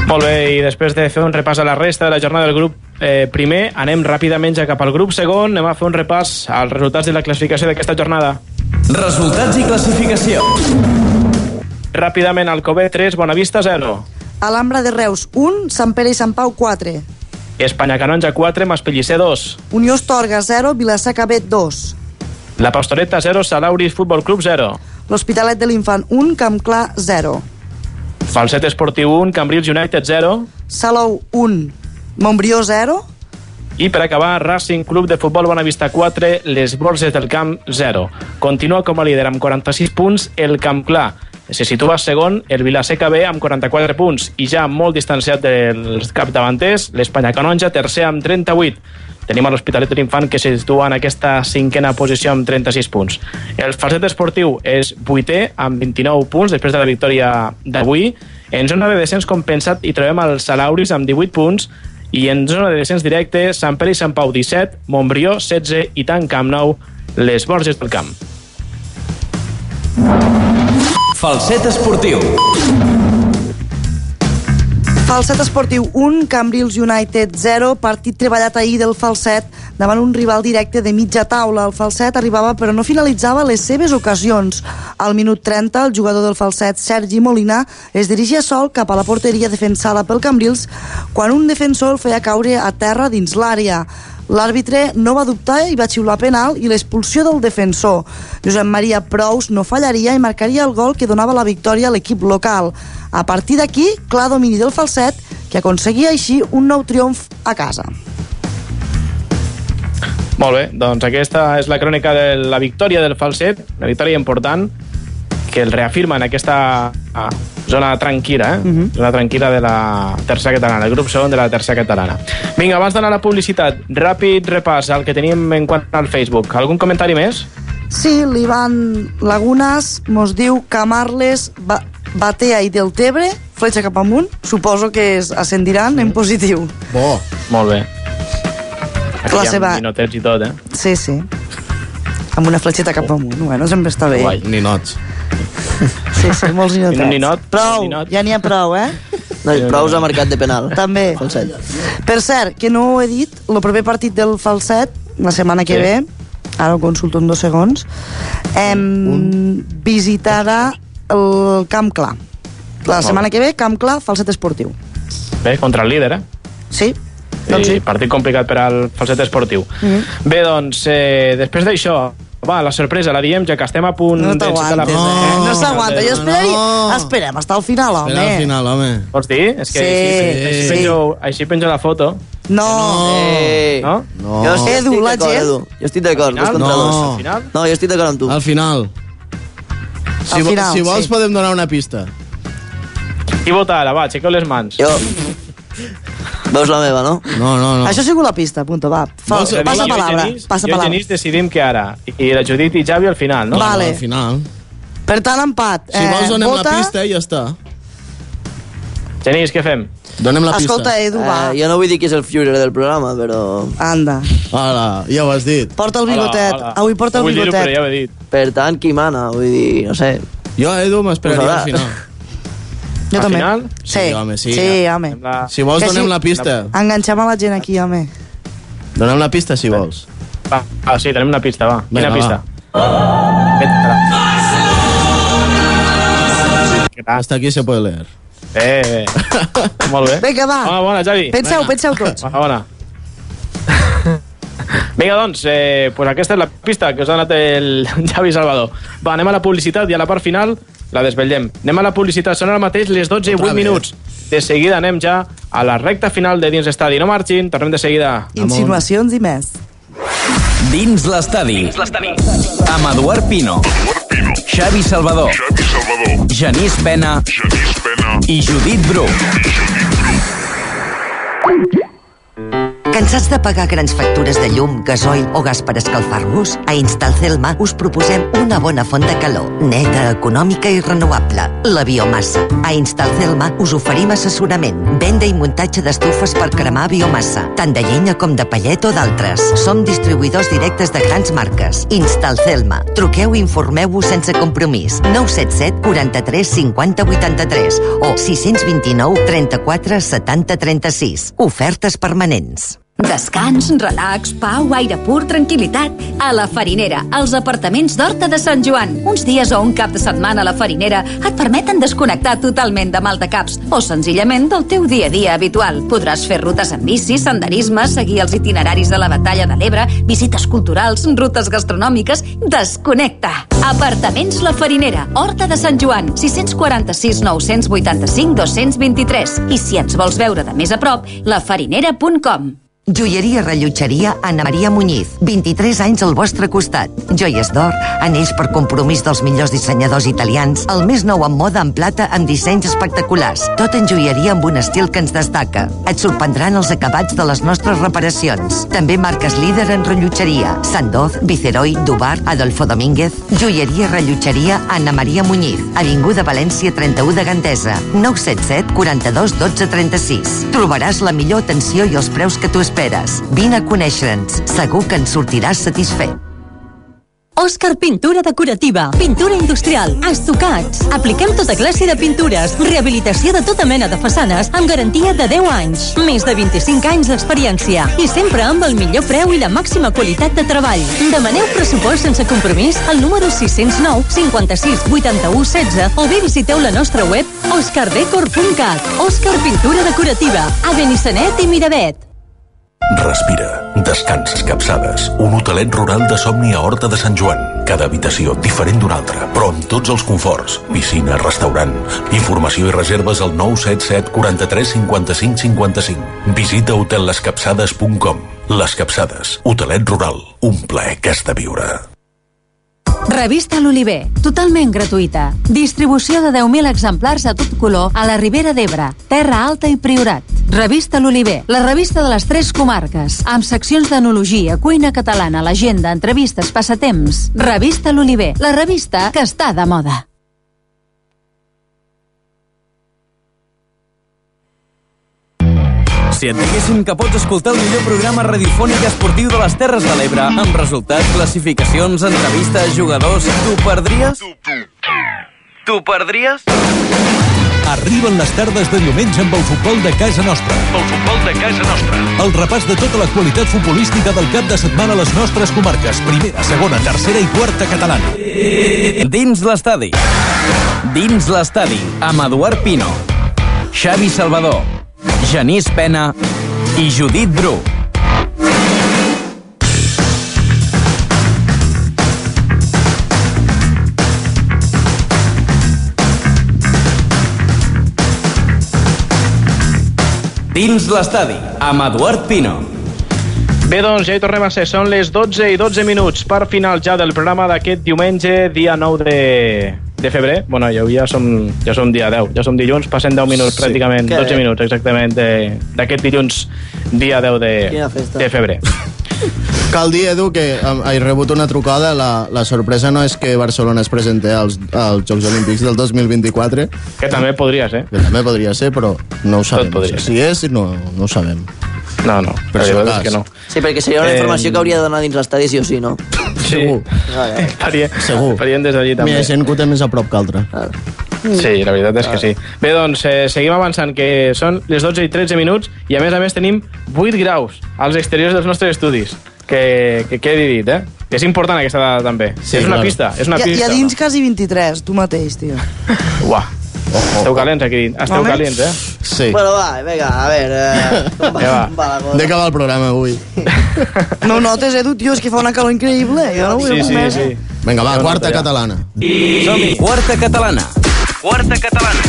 Molt bé, i després de fer un repàs a la resta de la jornada del grup primer, anem ràpidament ja cap al grup segon. Anem a fer un repàs als resultats de la classificació d'aquesta jornada. Resultats i classificació. Ràpidament, Alcover 3, Bonavista 0. Alhambra de Reus 1, Sant Pere i Sant Pau 4. Espanya Canonja 4, Maspellicer 2. Unió Astorga 0, Vilaseca B 2. La Pastoreta 0, Salauris Futbol Club 0. L'Hospitalet de l'Infant 1, Camp Clar 0. Falset Esportiu 1, Cambrils United 0. Salou 1, Montbrió 0. I per acabar, Racing Club de Futbol Bonavista 4, Les Borges del Camp 0. Continua com a líder amb 46 punts el Camp Clar. Se situa segon el Vilaseca B amb 44 punts i ja molt distanciat dels capdavanters, l'Espanya Canonja tercer amb 38. Tenim a l'Hospitalet de l'Infant que se situa en aquesta cinquena posició amb 36 punts. El Falset Esportiu és vuitè amb 29 punts després de la victòria d'avui. En zona de descens compensat hi trobem el Salauris amb 18 punts i en zona de descens directe Sant Pere i Sant Pau 17, Montbrió 16 i tant Camp Nou, les Borges del Camp. Falset Esportiu. Falset Esportiu 1, Cambrils United 0, partit treballat ahir del Falset davant un rival directe de mitja taula. El Falset arribava però no finalitzava les seves ocasions. Al minut 30, el jugador del Falset, Sergi Molina, es dirigia sol cap a la porteria defensada pel Cambrils quan un defensor el feia caure a terra dins l'àrea. L'àrbitre no va dubtar i va xiular penal i l'expulsió del defensor. Josep Maria Prous no fallaria i marcaria el gol que donava la victòria a l'equip local. A partir d'aquí, clar domini del Falset, que aconseguia així un nou triomf a casa. Molt bé, doncs aquesta és la crònica de la victòria del Falset, una victòria important que el reafirma en aquesta zona tranquil·la, zona tranquil·la de la tercera catalana, el grup segon de la tercera catalana. Vinga, abans d'anar a la publicitat, ràpid repàs al que tenim en quant al Facebook. Algun comentari més? Sí, l'Ivan Lagunas mos diu Camarles, Batea i Deltebre, fletxa cap amunt, suposo que es ascendiran en positiu. Bo. Molt bé. Aquí La hi ha seva... ninotets i tot, Sí, sí. Amb una fletxeta cap amunt. Bueno, sempre està bé. Guai, ninots. Sí, sí, molts ninotets. Un ninot. Prou, ja n'hi ha prou, No, prou s'ha marcat de penal. També. Falset. Per cert, que no ho he dit, el proper partit del Falset, la setmana que ve, ara ho consulto en 2 segons, visitarà el Camp Clar. La setmana que ve, Camp Clar, Falset Esportiu. Bé, contra el líder, Sí, doncs sí. Partit complicat per al Falset Esportiu. Bé, doncs, després d'això, va, la sorpresa, la diem, ja que estem a punt... No t'aguantes, no s'aguanta. Jo esperem hasta el final, home. Espera al final, home. Pots dir? És que així penjo la foto. No. No? Jo Edu, la gent... Jo estic d'acord, 2 contra 2. No, jo estic d'acord amb tu. Al final. Si vols podem donar una pista. Qui vota ara? Va, aixequeu les mans. Jo. Veus la meva, no? No. Això ha sigut la pista, punto, va. Passa palabra. Jo i Genís decidim que ara. I la Judit i Javi al final, no? Vale. Al final. Per tant, empat. Si vols donem la pista i ja està. Genís, què fem? Donem la pista. Escolta, Edu, va. Jo no vull dir que és el Führer del programa, però... Anda. Hola, ja ho has dit. Porta el bigotet. Avui porta el bigotet. Vull dir-ho, però ja ho he dit. Per tant, qui mana? Vull dir, no sé. Jo, Edu, m'esperaria al final. Jo també. Al final? Sí, home, sí. Sí, home. Si vols, donem la pista. Enganxem a la gent aquí, home. Donem la pista, si vols. Va, sí, tenim una pista, va. Quina pista? Hasta aquí se puede leer. Molt bé. Vinga, va. Bona, Javi. Penseu tots. Bona. Vinga, doncs, pues aquesta és la pista que us ha donat el Javi Salvador. Va, anem a la publicitat i a la part final la desvetllem. Anem a la publicitat, són ara mateix les 12 i 8 minuts. De seguida anem ja a la recta final de Dins l'Estadi. No marxin, tornem de seguida. Insinuacions i més. Dins l'Estadi. Amb Eduard Pino. Xavi Salvador. Genís Pena. I Judit Bru. Cansats de pagar grans factures de llum, gasoil o gas per escalfar-vos? A Instalcelma us proposem una bona font de calor, neta, econòmica i renovable. la biomassa. A Instalcelma us oferim assessorament, venda i muntatge d'estufes per cremar biomassa, tant de llenya com de pallet o d'altres. Som distribuïdors directes de grans marques. Instalcelma. Truqueu i informeu-vos sense compromís. 977 43 50 83 o 629 34 70 36. Ofertes permanents. Descans, relax, pau, aire pur, tranquil·litat. A La Farinera, als apartaments d'Horta de Sant Joan. Uns dies o un cap de setmana a La Farinera et permeten desconnectar totalment de maldecaps o senzillament del teu dia a dia habitual. Podràs fer rutes en bici, senderisme, seguir els itineraris de la Batalla de l'Ebre, visites culturals, rutes gastronòmiques. Desconnecta! Apartaments La Farinera, Horta de Sant Joan, 646 985 223. I si ens vols veure de més a prop, lafarinera.com. Joieria Rellotgeria Anna Maria Muñiz. 23 anys al vostre costat. Joies d'or, anells per compromís dels millors dissenyadors italians, el més nou en moda en plata amb dissenys espectaculars. Tot en joieria amb un estil que ens destaca. Et sorprendran els acabats de les nostres reparacions. També marques líder en rellotgeria. Sandoz, Viceroy, Dubar, Adolfo Domínguez. Joieria Rellotgeria Anna Maria Muñiz. Avinguda València 31 de Gandesa. 977 42 12 36. Trobaràs la millor atenció i els preus que tu esperes. Vine a conèixer-nos. Segur que en sortiràs satisfet. Òscar Pintura Decorativa. Pintura industrial. Estucats. Apliquem tota classe de pintures. Rehabilitació de tota mena de façanes amb garantia de 10 anys. Més de 25 anys d'experiència. I sempre amb el millor preu i la màxima qualitat de treball. Demaneu pressupost sense compromís al número 609 56 81 16 o bé visiteu la nostra web oscardecor.cat. Òscar Pintura Decorativa. A Benissanet i Miravet. Respira, descans, capçades. Un hotelet rural de somni a Horta de Sant Joan. Cada habitació diferent d'una altra, però amb tots els conforts. Piscina, restaurant. Informació i reserves al 977 43 55 55. Visita hotellescapçades.com. Les Capçades, hotelet rural. Un plaer que has de viure. Revista L'Oliver, totalment gratuïta. Distribució de 10.000 exemplars a tot color a la Ribera d'Ebre, Terra Alta i Priorat. Revista L'Oliver, la revista de les 3 comarques, amb seccions d'enologia, cuina catalana, l'agenda, entrevistes, passatemps. Revista L'Oliver, la revista que està de moda. Si et diguessin que pots escoltar el millor programa radiofònic esportiu de les Terres de l'Ebre, amb resultats, classificacions, entrevistes, jugadors, t'ho perdries? T'ho perdries? Arriben les tardes de diumenge amb el futbol de casa nostra. El futbol de casa nostra. El repàs de tota l'actualitat futbolística del cap de setmana a les nostres comarques. Primera, segona, tercera i quarta catalana. Dins l'estadi. Dins l'estadi, amb Eduard Pino, Xavi Salvador, Genís Pena i Judit Bru. Dins l'estadi, amb Eduard Pino. Bé, doncs ja hi tornem a ser. Són les 12 i 12 minuts per final ja del programa d'aquest diumenge, dia 9 de febrer. Bueno, ja som dia 10, ja som dilluns, passen 10 minuts, sí, pràcticament, 12 minuts exactament d'aquest dilluns, dia 10 de febrer. Cal dir, Edu, que he rebut una trucada. La sorpresa no és que Barcelona es presenti als Jocs Olímpics del 2024. Que també podria ser. Que també podria ser, però no ho sabem. Si és, no ho sabem. No, per si és que no. Sí, perquè seria una informació que hauria de donar dins l'estadi sí o sí, no? Sí, segur. Farien des d'allí també. Mira, gent que ho té més a prop que altra. Sí, la veritat és que sí. Bé, doncs, seguim avançant, que són les 12 i 13 minuts i a més tenim 8 graus als exteriors dels nostres estudis. Que quedi dit, eh? Que és important aquesta dada també. Sí, és una pista. I a dins quasi 23, tu mateix, tio. Uah. Esteu calents aquí dins. Esteu calents, eh? Sí. Bueno, va, vinga, a veure... Hem d'acabar el programa avui. No notes, Edu, tio, és que fa una calor increïble. Sí. Vinga, va, quarta catalana. Som-hi. Quarta catalana. Quarta catalana.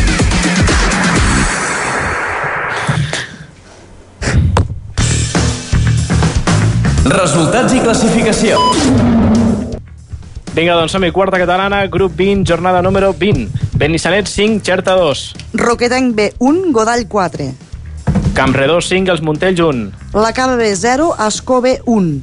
Resultats i classificació. Vinga, doncs som-hi, quarta catalana, grup 20, jornada número 20. Benissanet 5, Xerta 2. Roquetenc B 1, Godall 4. Campredó 5, Els Montells 1. La Cava B 0, Ascó B 1.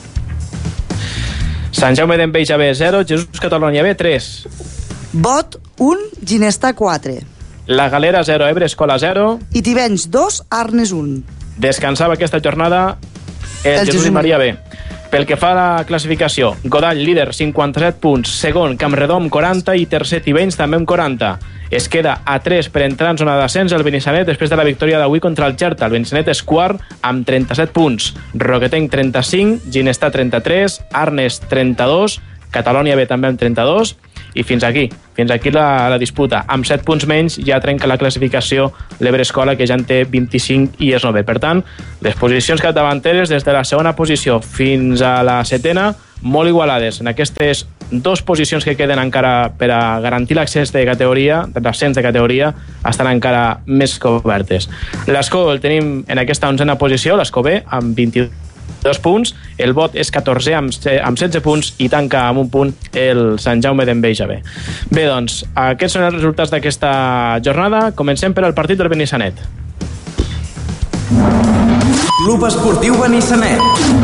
Sant Jaume d'Enveja B 0, Jesús Catalunya B 3. Bot 1, Ginestà 4. La Galera 0, Ebre Escola 0. I Tivenys 2, Arnes 1. Descansava aquesta jornada el Jesús i Maria B. Pel que fa a la classificació, Godall, líder, 57 punts. Segon, Campredó, amb 40. I tercer, Tivenys, també amb 40. Es queda a 3 per entrar en zona d'ascens el Benissanet després de la victòria d'avui contra el Xerta. El Benissanet és quart amb 37 punts. Roquetenc, 35. Ginestà, 33. Arnes, 32. Catalònia B també amb 32. I fins aquí la disputa. Amb 7 punts menys ja trenca la classificació l'Ebre Escola, que ja en té 25 i és 9. Per tant, les posicions capdavanteres des de la segona posició fins a la setena, molt igualades. En aquestes 2 posicions que queden encara per a garantir l'accés de categoria, l'ascens de categoria, estan encara més cobertes. L'Escó el tenim en aquesta 11a posició, l'Escó B, amb 22 punts, el Bot és 14 amb 16 punts i tanca amb un punt el Sant Jaume d'Enveja B. Bé, doncs, aquests són els resultats d'aquesta jornada. Comencem per al partit del Benissanet. Club Esportiu Benissanet.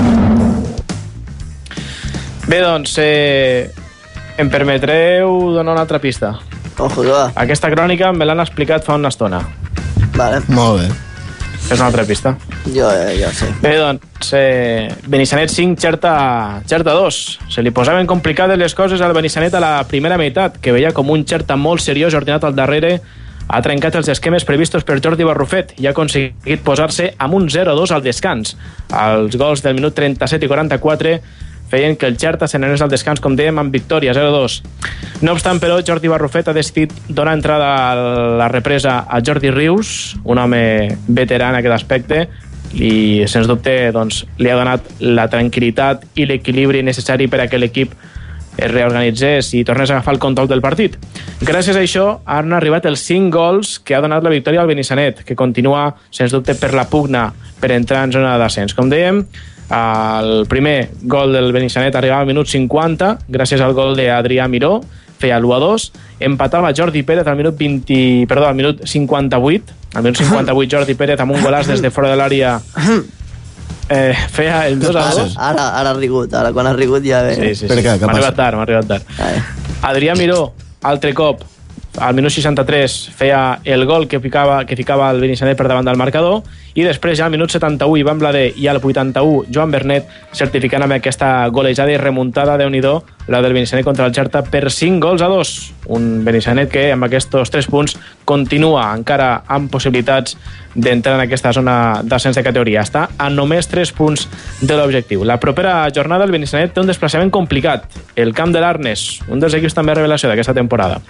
Bé, doncs, em permetreu donar una altra pista. Ojo, va. Aquesta crònica me l'han explicat fa una estona. Vale. Molt bé. És una altra pista. Jo sé. Bé, doncs, Benissanet 5, Xerta 2. Se li posaven complicades les coses al Benissanet a la primera meitat, que veia com un Xerta molt seriós ordinat al darrere ha trencat els esquemes previstos per Jordi Barrufet i ha aconseguit posar-se amb un 0-2 al descans. Els gols del minut 37 i 44 feien que el Xerta se n'anés al descans, com dèiem, amb victòria, 0-2. No obstant, però, Jordi Barrufet ha decidit donar entrada a la represa a Jordi Rius, un home veterà en aquest aspecte, i, sens dubte, doncs, li ha donat la tranquil·litat i l'equilibri necessari per a que l'equip es reorganitzés i tornés a agafar el control del partit. Gràcies a això han arribat els 5 gols que ha donat la victòria al Benissanet, que continua, sens dubte, per la pugna per entrar en zona d'ascens. Com dèiem, el primer gol del Benissanet arribava al minut 50 gràcies al gol d'Adrià Miró, feia l'1-2, empatava Jordi Pérez al minut 58. Al minut 58 Jordi Pérez amb un golàs des de fora de l'àrea feia el 2-2. Ara ha rigut, ara quan ha rigut ja ve. Sí. M'ha arribat tard. Adrià Miró, altre cop, al minut 63 feia el gol que ficava el Benissanet per davant del marcador, i després ja al minut 71 Ivan Blader i al 81 Joan Bernet, certificant amb aquesta golejada i remuntada, Déu-n'hi-do, la del Benissanet contra el Xerta per 5-2. Un Benissanet que amb aquests 3 punts continua encara amb possibilitats d'entrar en aquesta zona d'ascens de categoria. Està a només 3 punts de l'objectiu. La propera jornada el Benissanet té un desplaçament complicat, el camp de l'Arnes, un dels equips també revelació d'aquesta temporada.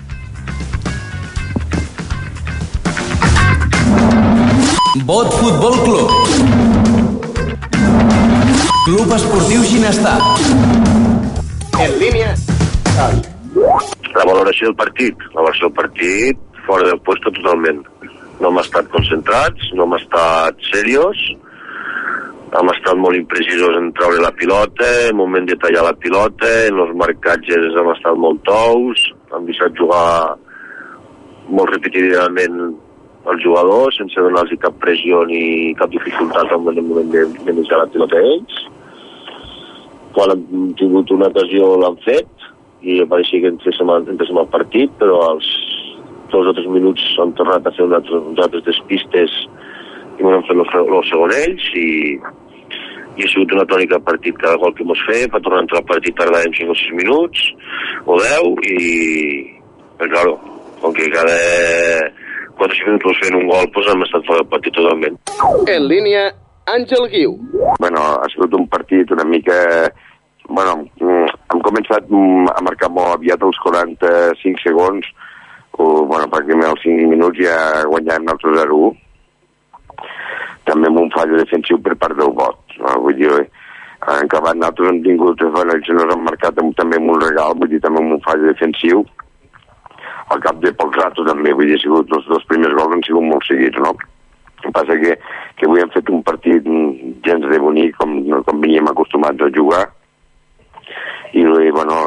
Bot Futbol Club. Club Esportiu Ginestà. En línia. La valoració del partit, fora del puesto totalment. No hem estat concentrats, no hem estat serios, hem estat molt imprecisos en treure la pilota, en moment de tallar la pilota, en els marcatges hem estat molt tous, hem deixat jugar molt repetidament els jugadors sense donar-los cap pressió ni cap dificultat en el moment de deixar la pilota a ells. Quan hem tingut una ocasió l'han fet i pareixia que entréssim al partit, però als 2 o 3 minuts han tornat a fer uns altres despistes i m'han fet el segon ells i ha sigut una tònica del partit. Cada gol que mos fer, per tornar a entrar al partit tardàvem 5 o 6 minuts o 10 i claro, com que cada 4 o 5 minuts fent un gol, doncs hem estat fora del partit totalment. En línia, Àngel Guiu. Ha sigut un partit una mica... hem començat a marcar molt aviat els 45 segons, pràcticament als 5 minuts ja guanyant el 0-1. També amb un fall defensiu per part del Bot. Vull dir, en acabat nosaltres hem tingut, ells ens han marcat també amb un regal, vull dir, també amb un fall defensiu. Al cap de pocs ratos també, vull dir, els 2 primers gols han sigut molt seguits, no? El que passa que avui hem fet un partit gens de bonic, com veníem acostumats a jugar, i no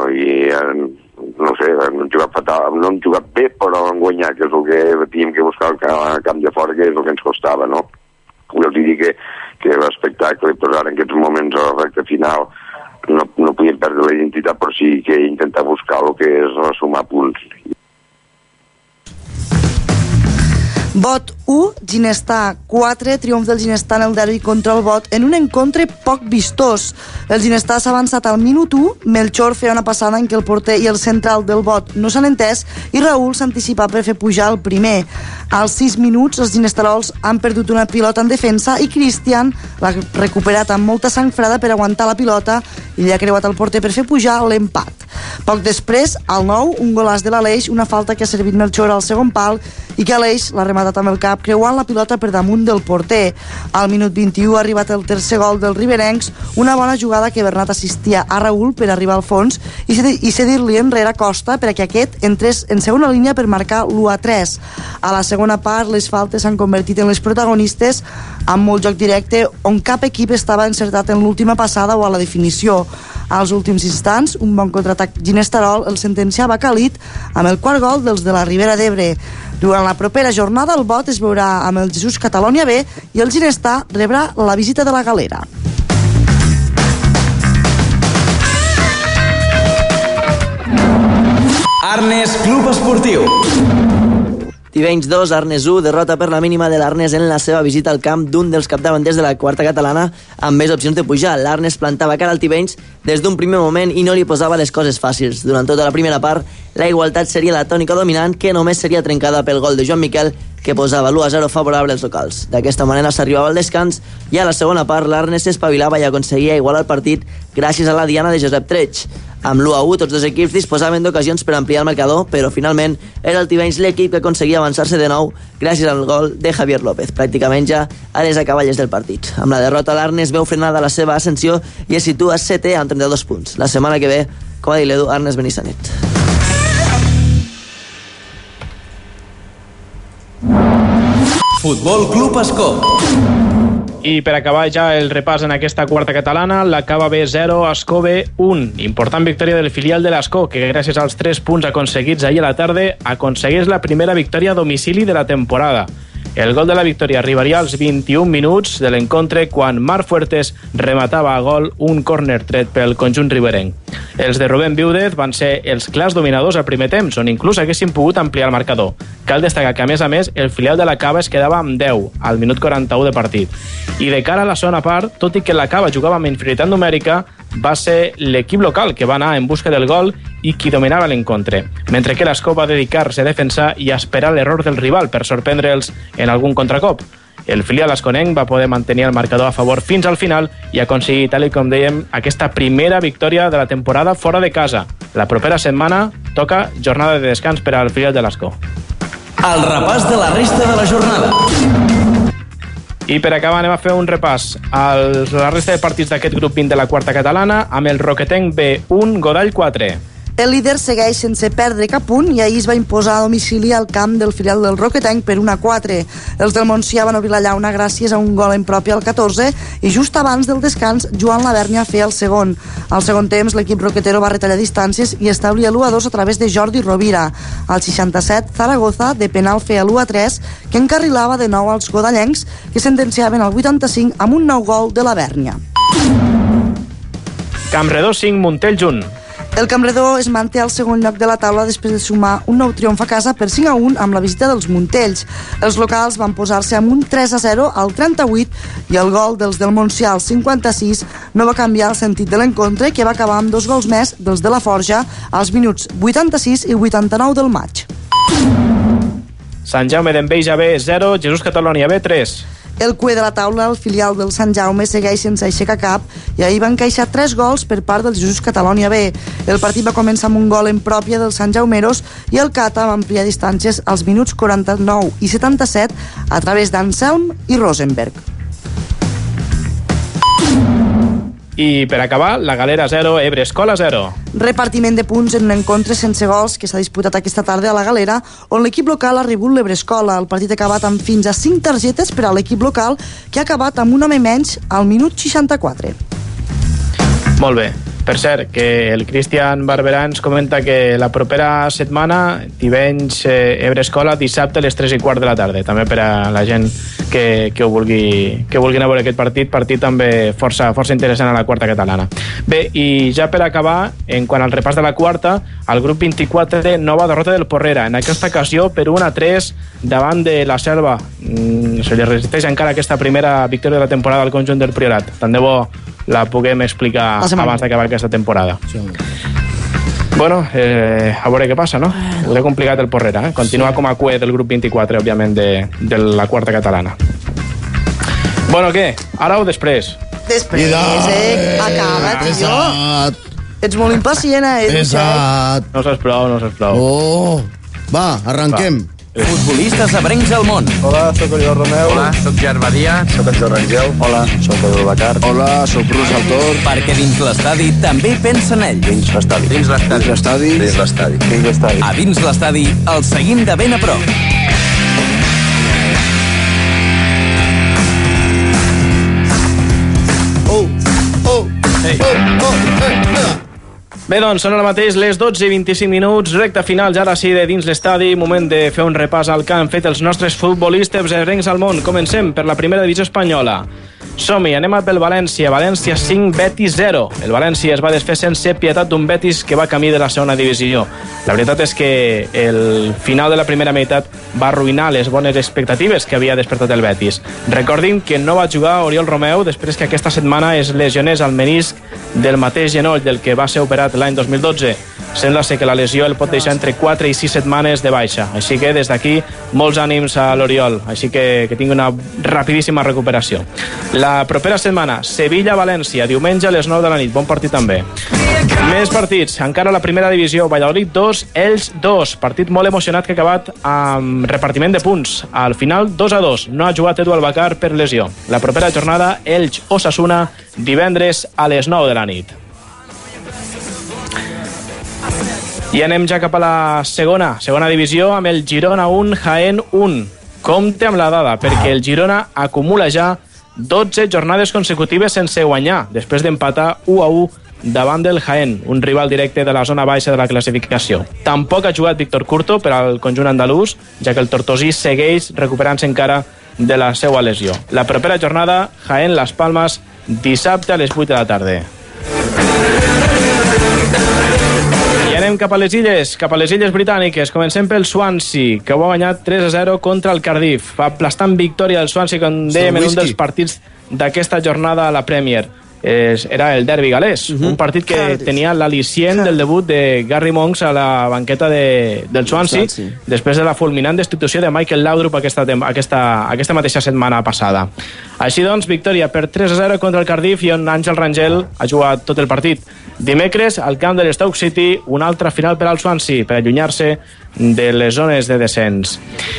sé, no hem jugat fatal, no hem jugat bé, però hem guanyat, que és el que teníem que buscar al camp de fora, que és el que ens costava, no? Jo els dic que l'espectacle, però ara en aquests moments a la recta final no podíem perdre la identitat, però sí que intentar buscar el que és sumar punts. Bot 1, Ginestar 4, triomf del Ginestar en el derbi contra el Bot en un encontre poc vistós. El Ginestar s'ha avançat al minut 1, Melchor feia una passada en què el porter i el central del Bot no s'han entès i Raül s'anticipa per fer pujar el primer. Als 6 minuts els ginestarols han perdut una pilota en defensa i Cristian l'ha recuperat amb molta sang freda per aguantar la pilota i li ha creuat el porter per fer pujar l'empat. Poc després, al 9, un golàs de l'Aleix, una falta que ha servit Melchor al segon pal i que Aleix l'ha rematat amb el cap creuant la pilota per damunt del porter. Al minut 21 ha arribat el tercer gol dels riberencs, una bona jugada que Bernat assistia a Raül per arribar al fons i cedir-li enrere a Costa perquè aquest entrés en segona línia per marcar l'1-3. A la segona part, les faltes s'han convertit en les protagonistes amb molt joc directe on cap equip estava encertat en l'última passada o a la definició. Als últims instants, un bon contraatac ginestarol el sentenciava càlid amb el quart gol dels de la Ribera d'Ebre. Durant la propera jornada, el Bot es veurà amb el Jesús Catalònia B i el Ginestar rebrà la visita de la Galera. Arnes Club Esportiu. Tivenys 2, Arnes 1, derrota per la mínima de l'Arnes en la seva visita al camp d'un dels capdavanters de la quarta catalana amb més opcions de pujar. L'Arnes plantava cara al Tivenys des d'un primer moment i no li posava les coses fàcils. Durant tota la primera part, la igualtat seria la tònica dominant que només seria trencada pel gol de Joan Miquel que posava l'1-0 favorable als locals. D'aquesta manera s'arribava al descans i a la segona part l'Arnes s'espavilava i aconseguia igualar el partit gràcies a la diana de Josep Treig. Amb l'1-1 tots dos equips disposaven d'ocasions per ampliar el marcador, però finalment era el Tivenys l'equip que aconseguia avançar-se de nou gràcies al gol de Javier López, pràcticament ja a les acaballes del partit. Amb la derrota l'Arnes veu frenada la seva ascensió i es situa 7è amb 32 punts. La setmana que ve, com ha dit l'Edu, Arnes Benissanet. Futbol Club Escó. I per acabar ja el repàs en aquesta quarta catalana, l'Acaba B 0, Escó B 1. Important victòria del filial de l'Escó, que gràcies als 3 punts aconseguits ahir a la tarda aconsegueix la primera victòria a domicili de la temporada. El gol de la victòria arribaria als 21 minuts de l'encontre quan Marc Fuertes rematava a gol un córner tret pel conjunt riberenc. Els de Rubén Viudez van ser els clars dominadors al primer temps, on inclús haguessin pogut ampliar el marcador. Cal destacar que, a més, el filial de l'Acaba es quedava amb 10 al minut 41 de partit. I de cara a la segona part, tot i que l'Acaba jugava amb inferioritat numèrica, va ser l'equip local que va anar en busca del gol i qui dominava l'encontre, mentre que l'Escó va dedicar-se a defensar i a esperar l'error del rival per sorprendre'ls en algun contracop. El filial esconenc va poder mantenir el marcador a favor fins al final i aconseguir, tal com dèiem, aquesta primera victòria de la temporada fora de casa. La propera setmana toca jornada de descans per al filial de l'Escó. El repàs de la resta de la jornada. I per acabar anem a fer un repàs a la resta de partits d'aquest grup 20 de la quarta catalana amb el Roquetenc B1, Godall 4. El líder segueix sense perdre cap punt i ahir es va imposar a domicili al camp del filial del Roquetenc per 1-4. Els del Montsià van obrir la llauna gràcies a un gol en propi al 14 i just abans del descans Joan Lavernia feia el segon. Al segon temps l'equip roquetero va retallar distàncies i establia l'1-2 a través de Jordi Rovira. Al 67 Zaragoza de penal feia l'1-3 que encarrilava de nou als godallencs que sentenciaven al 85 amb un nou gol de Lavernia. Campredó 5, Montells 1. El Campredó es manté al segon lloc de la taula després de sumar un nou triomf a casa per 5-1 amb la visita dels Montells. Els locals van posar-se amb un 3-0 al 38 i el gol dels del Montsià al 56 no va canviar el sentit de l'encontre, que va acabar amb 2 gols més dels de la Forja als minuts 86 i 89 del maig. Sant Jaume d'Enveja B 0, Jesús Catalònia B 3. El cue de la taula, el filial del Sant Jaume, segueix sense aixecar cap i ahir van encaixar 3 gols per part del Jesús Catalònia B. El partit va començar amb un gol en pròpia dels Sant Jaumeros i el Cata va ampliar distàncies als minuts 49 i 77 a través d'Anselm i Rosenberg. I per acabar, la Galera 0, Ebre Escola 0. Repartiment de punts en un encontre sense gols que s'ha disputat aquesta tarda a la Galera, on l'equip local ha rebut l'Ebre Escola. El partit ha acabat amb fins a 5 targetes per a l'equip local, que ha acabat amb un home menys al minut 64. Molt bé. Per cert, que el Cristian Barberà ens comenta que la propera setmana Tivenys Ebre Escola dissabte a les 3:15 de la tarda, també per a la gent que vulgui anar a veure aquest partit també força interessant a la quarta catalana. Bé, i ja per acabar, en quant al repàs de la quarta, el grup 24 nova derrota del Porrera, en aquesta ocasió per 1-3 davant de la Selva. Se li resisteix encara aquesta primera victòria de la temporada al conjunt del Priorat. Tant de bo la puguem explicar abans d'acabar aquesta temporada. Bueno, a veure què passa, no? Ho té complicat el Porrera, Continua com a cué del grup 24, òbviament, de la quarta catalana. Bueno, què? Ara o després? Després, acaba, tio. Ets molt impacient, Exacte. No saps prou. Oh, va, arrenquem. Futbolistes abrencs al món. Hola, sóc Oriol Romeu. Hola, sóc Gerard Badia. Sóc en Jordi Rangel. Hola, sóc Edu Bacar. Hola, sóc Bruce Altor. Perquè dins l'estadi també pensa en ell. Dins l'estadi. Dins l'estadi. Dins l'estadi. Dins l'estadi. Dins l'estadi. A dins l'estadi el seguim de ben a prop. Bé, doncs, són ara mateix les 12:25, recta final, ja ara sí, de dins l'estadi, moment de fer un repàs al que han fet els nostres futbolistes ebrencs al món. Comencem per la primera divisió espanyola. Som-hi, anem pel València. València 5, Betis 0. El València es va desfer sense pietat d'un Betis que va camí de la segona divisió. La veritat és que el final de la primera meitat va arruïnar les bones expectatives que havia despertat el Betis. Recordin que no va jugar Oriol Romeu després que aquesta setmana es lesionés al menisc del mateix genoll del que va ser operat l'any 2012. Sembla ser que la lesió el pot deixar entre 4 i 6 setmanes de baixa. Així que des d'aquí molts ànims a l'Oriol. Així que tingui una rapidíssima recuperació. La propera setmana, Sevilla-València, diumenge a les 9 de la nit. Bon partit també. Més partits. Encara a la primera divisió, Valladolid 2, Elx 2. Partit molt emocionat que ha acabat amb repartiment de punts. Al final, 2-2. No ha jugat Edu Albacar per lesió. La propera jornada, Elx-Osasuna, divendres a les 9 de la nit. I anem ja cap a la segona divisió amb el Girona 1, Jaén 1. Compte amb la dada, perquè el Girona acumula ja 12 jornades consecutives sense guanyar, després d'empatar 1-1 davant del Jaén, un rival directe de la zona baixa de la classificació. Tampoc ha jugat Víctor Curto per al conjunt andalús, ja que el tortosí segueix recuperant-se encara de la seva lesió. La propera jornada, Jaén-Las Palmas, dissabte a les 8 de la tarda. I anem cap a les illes britàniques. Comencem pel Swansea, que ho ha guanyat 3-0 contra el Cardiff. Va aplastant victòria del Swansea, com dèiem, en un dels partits d'aquesta jornada a la Premier. Era el derbi galès, un partit que tenia l'al·licient del debut de Gary Monks a la banqueta del Swansea, després de la fulminant destitució de Michael Laudrup aquesta mateixa setmana passada. Així doncs, victòria per 3-0 contra el Cardiff, i on Àngel Rangel ha jugat tot el partit. Dimecres, al camp de l'Stoke City, una altra final per al Swansea, per allunyar-se de les zones de descens.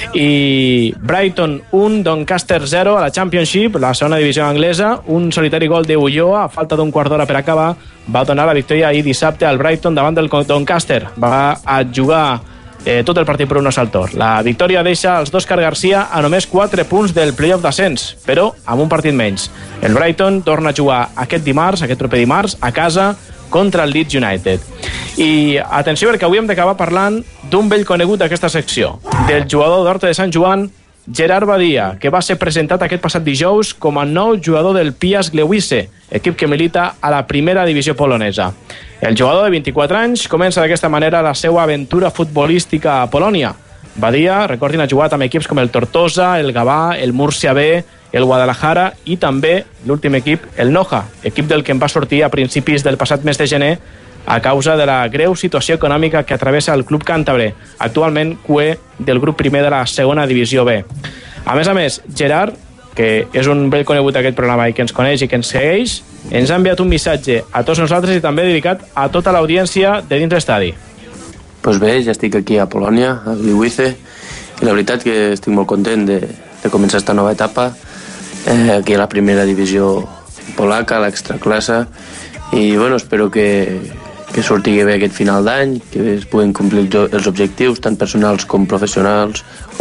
I Brighton 1, Doncaster 0 a la Championship, la segona divisió anglesa. Un solitari gol de Ulloa, a falta d'un quart d'hora per acabar, va donar la victòria ahir dissabte al Brighton davant del Doncaster. Va a jugar tot el partit per un assaltor. La victòria deixa els d'Òscar Garcia a només 4 punts del playoff d'ascens, però amb un partit menys. El Brighton torna a jugar aquest proper dimarts, a casa, contra el Leeds United. I atenció, perquè avui hem d'acabar parlant d'un vell conegut d'aquesta secció, del jugador d'Horta de Sant Joan, Gerard Badia, que va ser presentat aquest passat dijous com a nou jugador del Piast Gliwice, equip que milita a la primera divisió polonesa. El jugador de 24 anys comença d'aquesta manera la seva aventura futbolística a Polònia. Badia, recordin, ha jugat amb equips com el Tortosa, el Gavà, el Múrcia B, el Guadalajara i també l'últim equip, el Noja, equip del que en va sortir a principis del passat mes de gener a causa de la greu situació econòmica que travessa el club càntabre, actualment cué del grup primer de la segona divisió B. A més, Gerard, que és un vell conegut d'aquest programa i que ens coneix i que ens segueix, ens ha enviat un missatge a tots nosaltres i també dedicat a tota l'audiència de dins l'estadi. Pues bé, ja estic aquí a Polònia, a Gliwice, i la veritat que estic molt content de començar esta nova etapa aquí a la primera divisió polaca, a l'extraclasse, i bueno, espero que surti bé aquest final d'any, que es puguin complir els objectius, tant personals com professionals,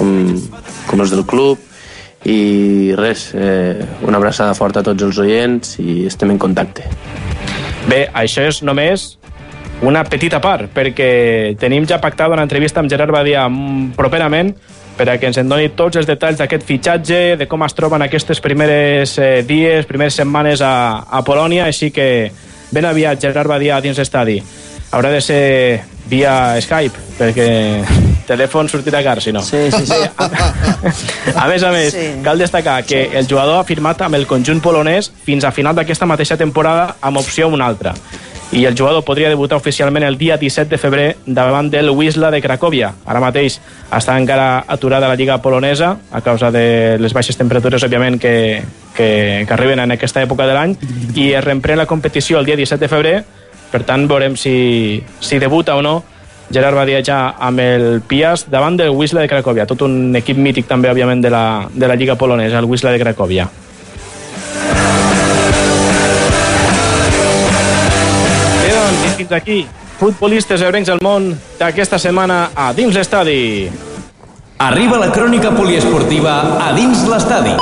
com els del club, i res, una abraçada forta a tots els oients i estem en contacte. Bé, això és només una petita part, perquè tenim ja pactada una entrevista amb Gerard Badia properament per a que ens en doni tots els detalls d'aquest fitxatge, de com es troben aquestes primeres dies, primeres setmanes a Polònia, així que ben aviat Gerard Badia dins l'estadi. Haurà de ser via Skype, perquè telèfon sortirà car, si no. Sí. A més, cal destacar que el jugador ha firmat amb el conjunt polonès fins a final d'aquesta mateixa temporada amb opció a una altra. I el jugador podria debutar oficialment el dia 17 de febrer davant del Wisla de Cracòvia. Ara mateix està encara aturada la lliga polonesa a causa de les baixes temperatures, òbviament, que arriben en aquesta època de l'any, i es reemprèn la competició el dia 17 de febrer. Per tant, veurem si debuta o no Gerard Badia ja amb el Piast davant del Wisla de Cracòvia, tot un equip mític també, òbviament, de la lliga polonesa, el Wisla de Cracòvia. Bé, doncs, i fins aquí, futbolistes ebrencs del món d'aquesta setmana a Dins l'Estadi. Arriba la crònica poliesportiva a Dins l'Estadi.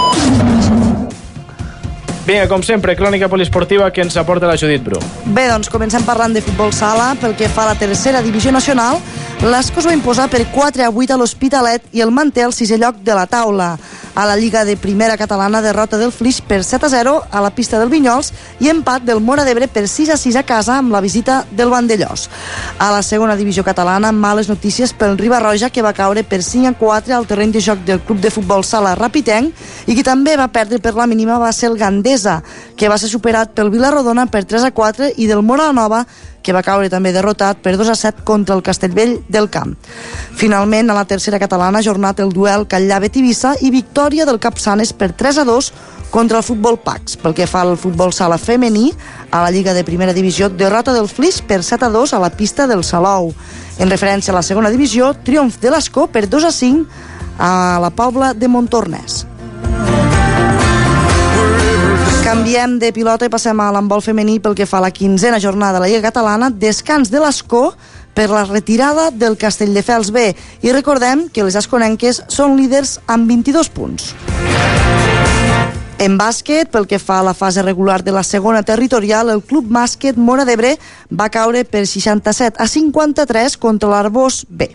Vinga, com sempre, crònica poliesportiva que ens aporta la Judit Bru. Bé, doncs comencem parlant de futbol sala. Pel que fa a la tercera divisió nacional, l'Ascó es va imposar per 4-8 a l'Hospitalet i el manté al 6è lloc de la taula. A la Lliga de Primera Catalana, derrota del Flix per 7-0 a la pista del Vinyols i empat del Móra d'Ebre per 6-6 a casa amb la visita del Vandellós. A la segona divisió catalana, males notícies pel Riba-roja, que va caure per 5-4 al terreny de joc del club de futbol sala Rapitenc, i qui també va perdre per la mínima va ser el Gandesa, que va ser superat pel Vilarrodona per 3-4, i del Móra la Nova, que va caure també derrotat per 2-7 contra el Castellvell del Camp. Finalment, a la tercera catalana, ha jornat el duel Catllar-Tivissa i victòria del Capçanes per 3-2 contra el Futbol Pax. Pel que fa al futbol sala femení, a la Lliga de Primera Divisió, derrota del Flix per 7-2 a la pista del Salou. En referència a la segona divisió, triomf de l'Ascó per 2-5 a la Pobla de Montornès. Canviem de pilota i passem a l'handbol femení. Pel que fa a la 15a jornada de la Lliga Catalana, descans de l'Ascó per la retirada del Castelldefels B. I recordem que les asconenques són líders amb 22 punts. En bàsquet, pel que fa a la fase regular de la segona territorial, el Club Bàsquet Móra d'Ebre va caure per 67-53 contra l'Arbós B.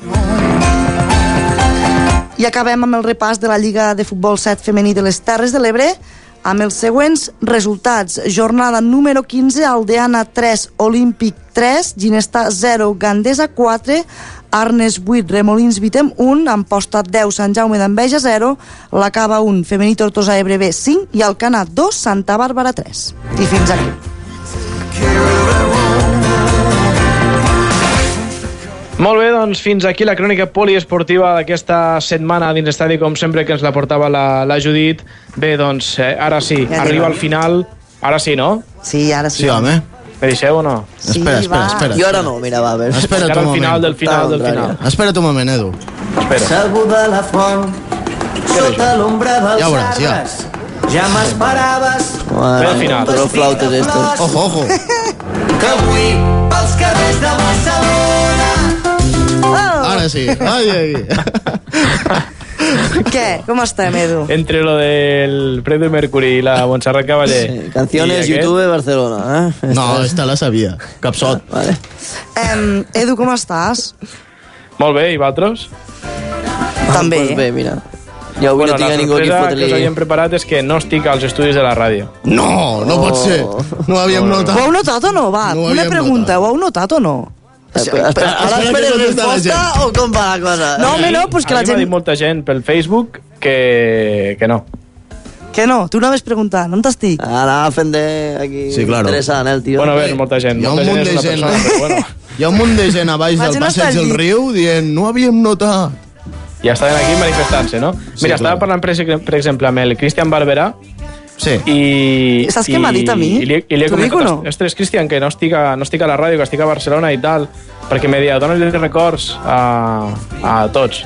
I acabem amb el repàs de la Lliga de Futbol 7 femení de les Terres de l'Ebre, amb els següents resultats. Jornada número 15, Aldeana 3, Olímpic 3, Ginestà 0, Gandesa 4, Arnes 8, Remolins Vitem 1, Amposta 10, Sant Jaume d'Enveja 0, la Cava 1, Femení Tortosa Ebre B 5 i Alcanar 2, Santa Bàrbara 3. I fins aquí. Molt bé, doncs fins aquí la crònica poliesportiva d'aquesta setmana dins l'estadi, com sempre que ens la portava la Judit. Bé, doncs, ara sí, ja arriba al final. Ara sí, no? Sí, ara sí. Sí, home. Me deixeu o no? Sí, espera. Jo ara no, mira, va, a veure. Espera't un moment. Al final del final. Espera't un moment, Edu. Espera. Segur de la font, sota l'ombra dels Ja veuràs, ja. arbres, ja m'esperaves. Ve al final. Però flautes, estos. Ojo. Que avui, pels carrers de Barcelona. Ara sí. Ai. Què? Com estem, Edu? Entre lo del Freddie Mercury i la Montserrat Cavaller. Sí, canciones, YouTube, Barcelona. No, esta la sabia. Capsot. Vale. Edu, com estàs? Molt bé, i vosaltres? També. Pues bé, mira. Jo avui no tinc a ningú aquí La sorpresa fotre-li. que us havíem preparat és que no estic als estudis de la ràdio. No pot ser. No ho havíem notat. Ho heu notat o no? Va, No ho una havíem pregunta. Ho heu notat o no? Ara esperem resposta o com va la cosa? No, home, no, pues que a la mi m'ha gent... dit molta gent pel Facebook que no. Que no, tu anaves preguntant, on t'estic? Anava fent de... aquí... Sí, claro. Interessant, el tio. Bueno, a veure, molta gent. Hi ha un Molta munt gent és de una gent, persona, però bueno. Hi ha un munt de gent a baix La del gent està passeig al del llit. riu dient no havíem notat. Ja estaven aquí manifestant-se, no? Mira, estava clar. parlant, per exemple, amb el Cristian Barberà, Sí. i... Saps què m'ha dit a mi? I li he T'ho dic comentat, o no? ostres, Cristian, que no estic a la ràdio, que estic a Barcelona i tal, perquè m'he dit, dona-li records a tots,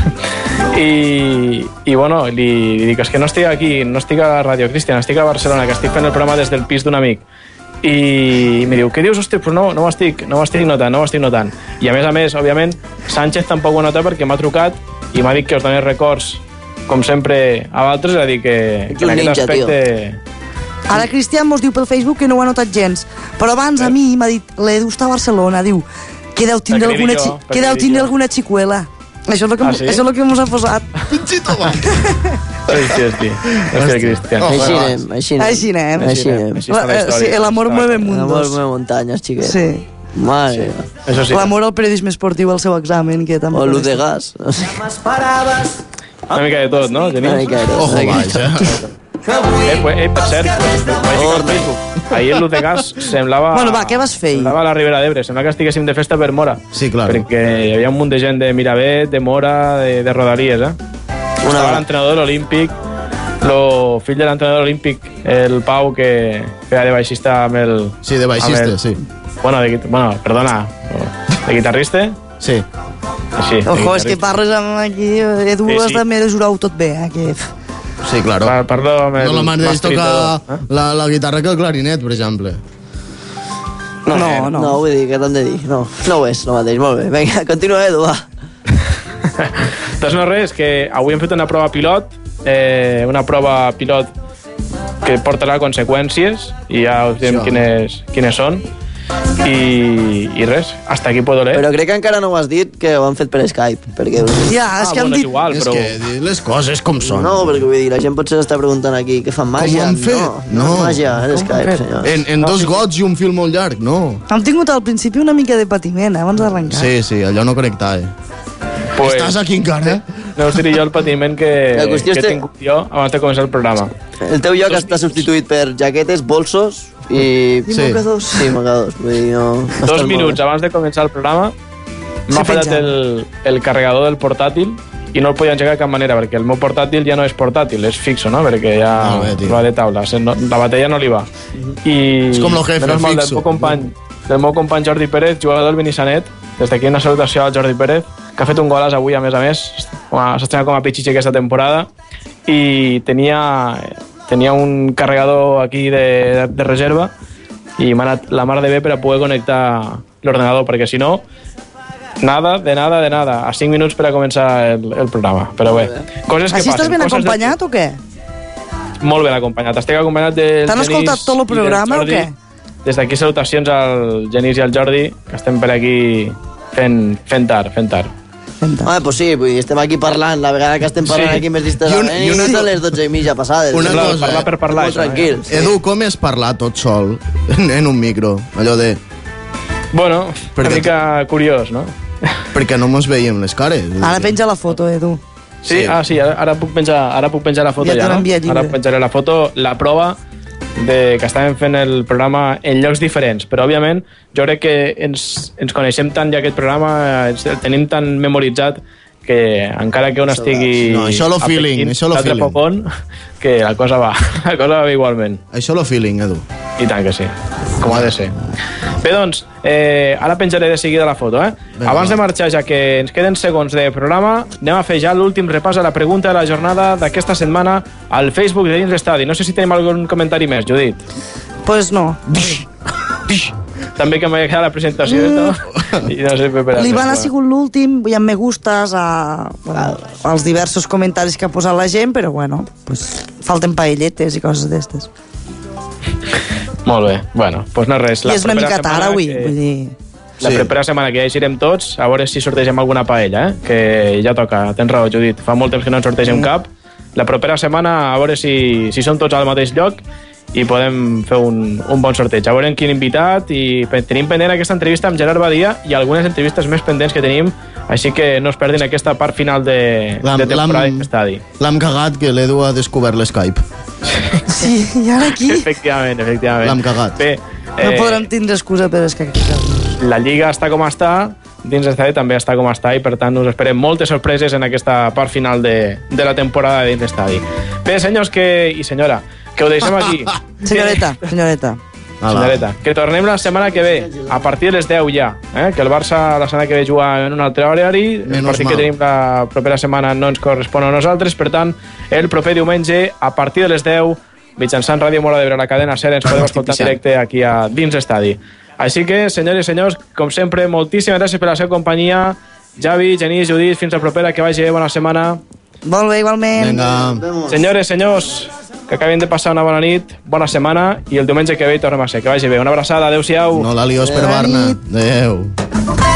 I bueno, li dic, és que no estic aquí, no estic a la ràdio, Cristian, estic a Barcelona, que estic fent el programa des del pis d'un amic. I em diu, què dius? Hosti, però no ho estic notant. I a més, òbviament, Sánchez tampoc ho nota perquè m'ha trucat i m'ha dit que us donés records, com sempre, a altres, és a dir, que en un aquest ninja, aspecte... Ara Cristian mos diu pel Facebook que no ho ha notat gens, però abans a mi m'ha dit, l'Edu està a Barcelona, diu, que deu tindre alguna xicuela. Això és el que mos ha posat. Pinxito, va. Hosti. Hòstia, Cristian. Així anem. Sí, l'amor mueve mundos. L'amor mueve muntanyes, xiquet. Sí. Madre. Això sí. L'amor al periodisme esportiu al seu examen, que també... O l'ús de gas. Una mica de tot, no, Genís? Una mica de tot. Ojo, vaja. Per cert, vaig ficar al Facebook. Ahir l'ús de gas semblava... Bueno, va, què vas fer? Semblava a la Ribera d'Ebre. Semblava que estiguéssim de festa per Mora. Sí, clar. Perquè hi havia un munt de gent de Miravet, de Mora, de Rodalies, Estava l'entrenador olímpic, el fill de l'entrenador olímpic, el Pau, que feia de baixista amb el... Sí, de baixista, sí. Bueno, perdona, de guitarrista? Sí. Sí. Ojo, és que parles amb aquí... Edu també jurau tot bé, que... Sí, claro. Parlo amb el... No la mateix tocar la guitarra que el clarinet, per exemple. No, vull dir, què t'han de dir? No ho és, no mateix, molt bé. Vinga, continua, Edu, va. Doncs no res, que avui hem fet una prova pilot, que portarà conseqüències, i ja us direm quines són. I res, hasta aquí puedo leer. Però crec que encara no ho has dit, que ho han fet per Skype, perquè... Ja, és que han dit... Igual, però... És que les coses com són. No, perquè vull dir, la gent potser s'està preguntant aquí, què fan màgia? Com ho han fet? No, màgia, en Skype, senyor. En dos gots i un fil molt llarg, no. Hem tingut al principi una mica de patiment, abans d'arrencar. Sí, allò no connectava. Pues, estàs aquí encara? No us diré jo el patiment que he tingut jo abans de començar el programa. El teu lloc està substituït per jaquetes, bolsos i mocadors. Sí, mocadors. Vull dir, no 2 minuts abans de començar el programa m'ha fallat el carregador del portàtil i no el podia engegar de cap manera, perquè el meu portàtil ja no és portàtil, és fixo, no? Perquè ja va de taula, la bateria no li va. I és com el jefe, fixo. Del meu company Jordi Pérez, jugador del Benissanet, des d'aquí una salutació al Jordi Pérez, que ha fet un golaç avui, a més, s'ha estrenat com a pitxitxe aquesta temporada, i tenia un carregador aquí de reserva, i m'ha anat la mar de bé per a poder connectar l'ordenador, perquè si no, nada, a 5 minuts per a començar el programa. Però bé, coses que passen. Així estàs ben acompanyat o què? Molt ben acompanyat. Estic acompanyat del Genís. T'han escoltat tot el programa o què? Des d'aquí salutacions al Genís i al Jordi, que estem per aquí fent tard. Home, pues sí, vull dir, estem aquí parlant, la vegada que estem parlant aquí més distament, i són les 12:30 passades. Una cosa, parlar per parlar. Molt tranquils. Edu, com és parlar tot sol en un micro? Allò de... Bueno, una mica curiós, no? Perquè no mos veiem les cares. Ara penja la foto, Edu. Sí, sí, ara puc penjar la foto ja, no? Ara penjaré la foto, la prova que estàvem fent el programa en llocs diferents, però òbviament jo crec que ens coneixem tant ja aquest programa, el tenim tan memoritzat que encara que un estigui això lo feeling, que la cosa va igualment. Això lo feeling, Edu. I tant que sí, com ha de ser. Bé, doncs, ara penjaré de seguida la foto, Abans de marxar, ja que ens queden segons de programa, anem a fer ja l'últim repàs a la pregunta de la jornada d'aquesta setmana al Facebook de Dins l'Estadi. No sé si tenim algun comentari més, Judit. Pues no. També que m'ha quedat la presentació i tot. I no sé, l'Ivan ha sigut l'últim, hi ha me gustes als diversos comentaris que ha posat la gent, però bueno, pues, falten paelletes i coses d'estes. Molt bé, bueno, doncs no res. I és una mica tard avui, vull dir... La propera setmana que ja hi irem tots, a veure si sortegem alguna paella, que ja toca, tens raó, Judit, fa molt temps que no en sortegem cap. La propera setmana, a veure si som tots al mateix lloc i podem fer un bon sorteig. A veure quin invitat, i tenim pendent aquesta entrevista amb Gerard Badia i algunes entrevistes més pendents que tenim, així que no es perdin aquesta part final de temporada d'estadi. L'hem cagat que l'Edu ha descobert l'Skype. Sí, i ara aquí... Efectivament. L'hem cagat. Bé, no podrem tindre excusa per escacar-nos. La Lliga està com està, dins l'estadi també està com està, i per tant us esperem moltes sorpreses en aquesta part final de la temporada de dins l'estadi. Bé, senyors i senyora, que ho deixem aquí. Senyoreta. Que tornem la setmana que ve, a partir de les 10 ja, que el Barça la setmana que ve juga en un altre horari, el partit que tenim la propera setmana no ens correspon a nosaltres, per tant, el proper diumenge, a partir de les 10, mitjançant Ràdio Mora d'Ebre, la cadena SER, ens podem escoltar en directe aquí a dins l'estadi. Així que, senyores i senyors, com sempre, moltíssimes gràcies per la seva companyia. Javi, Genís, Judit, fins la propera, que vagi bé, bona setmana. Molt bé, igualment. Vinga. Senyores, senyors, que acabin de passar una bona nit, bona setmana, i el diumenge que ve hi tornem a ser. Que vagi bé. Una abraçada, adeu-siau. No la lios per Barna. Adeu.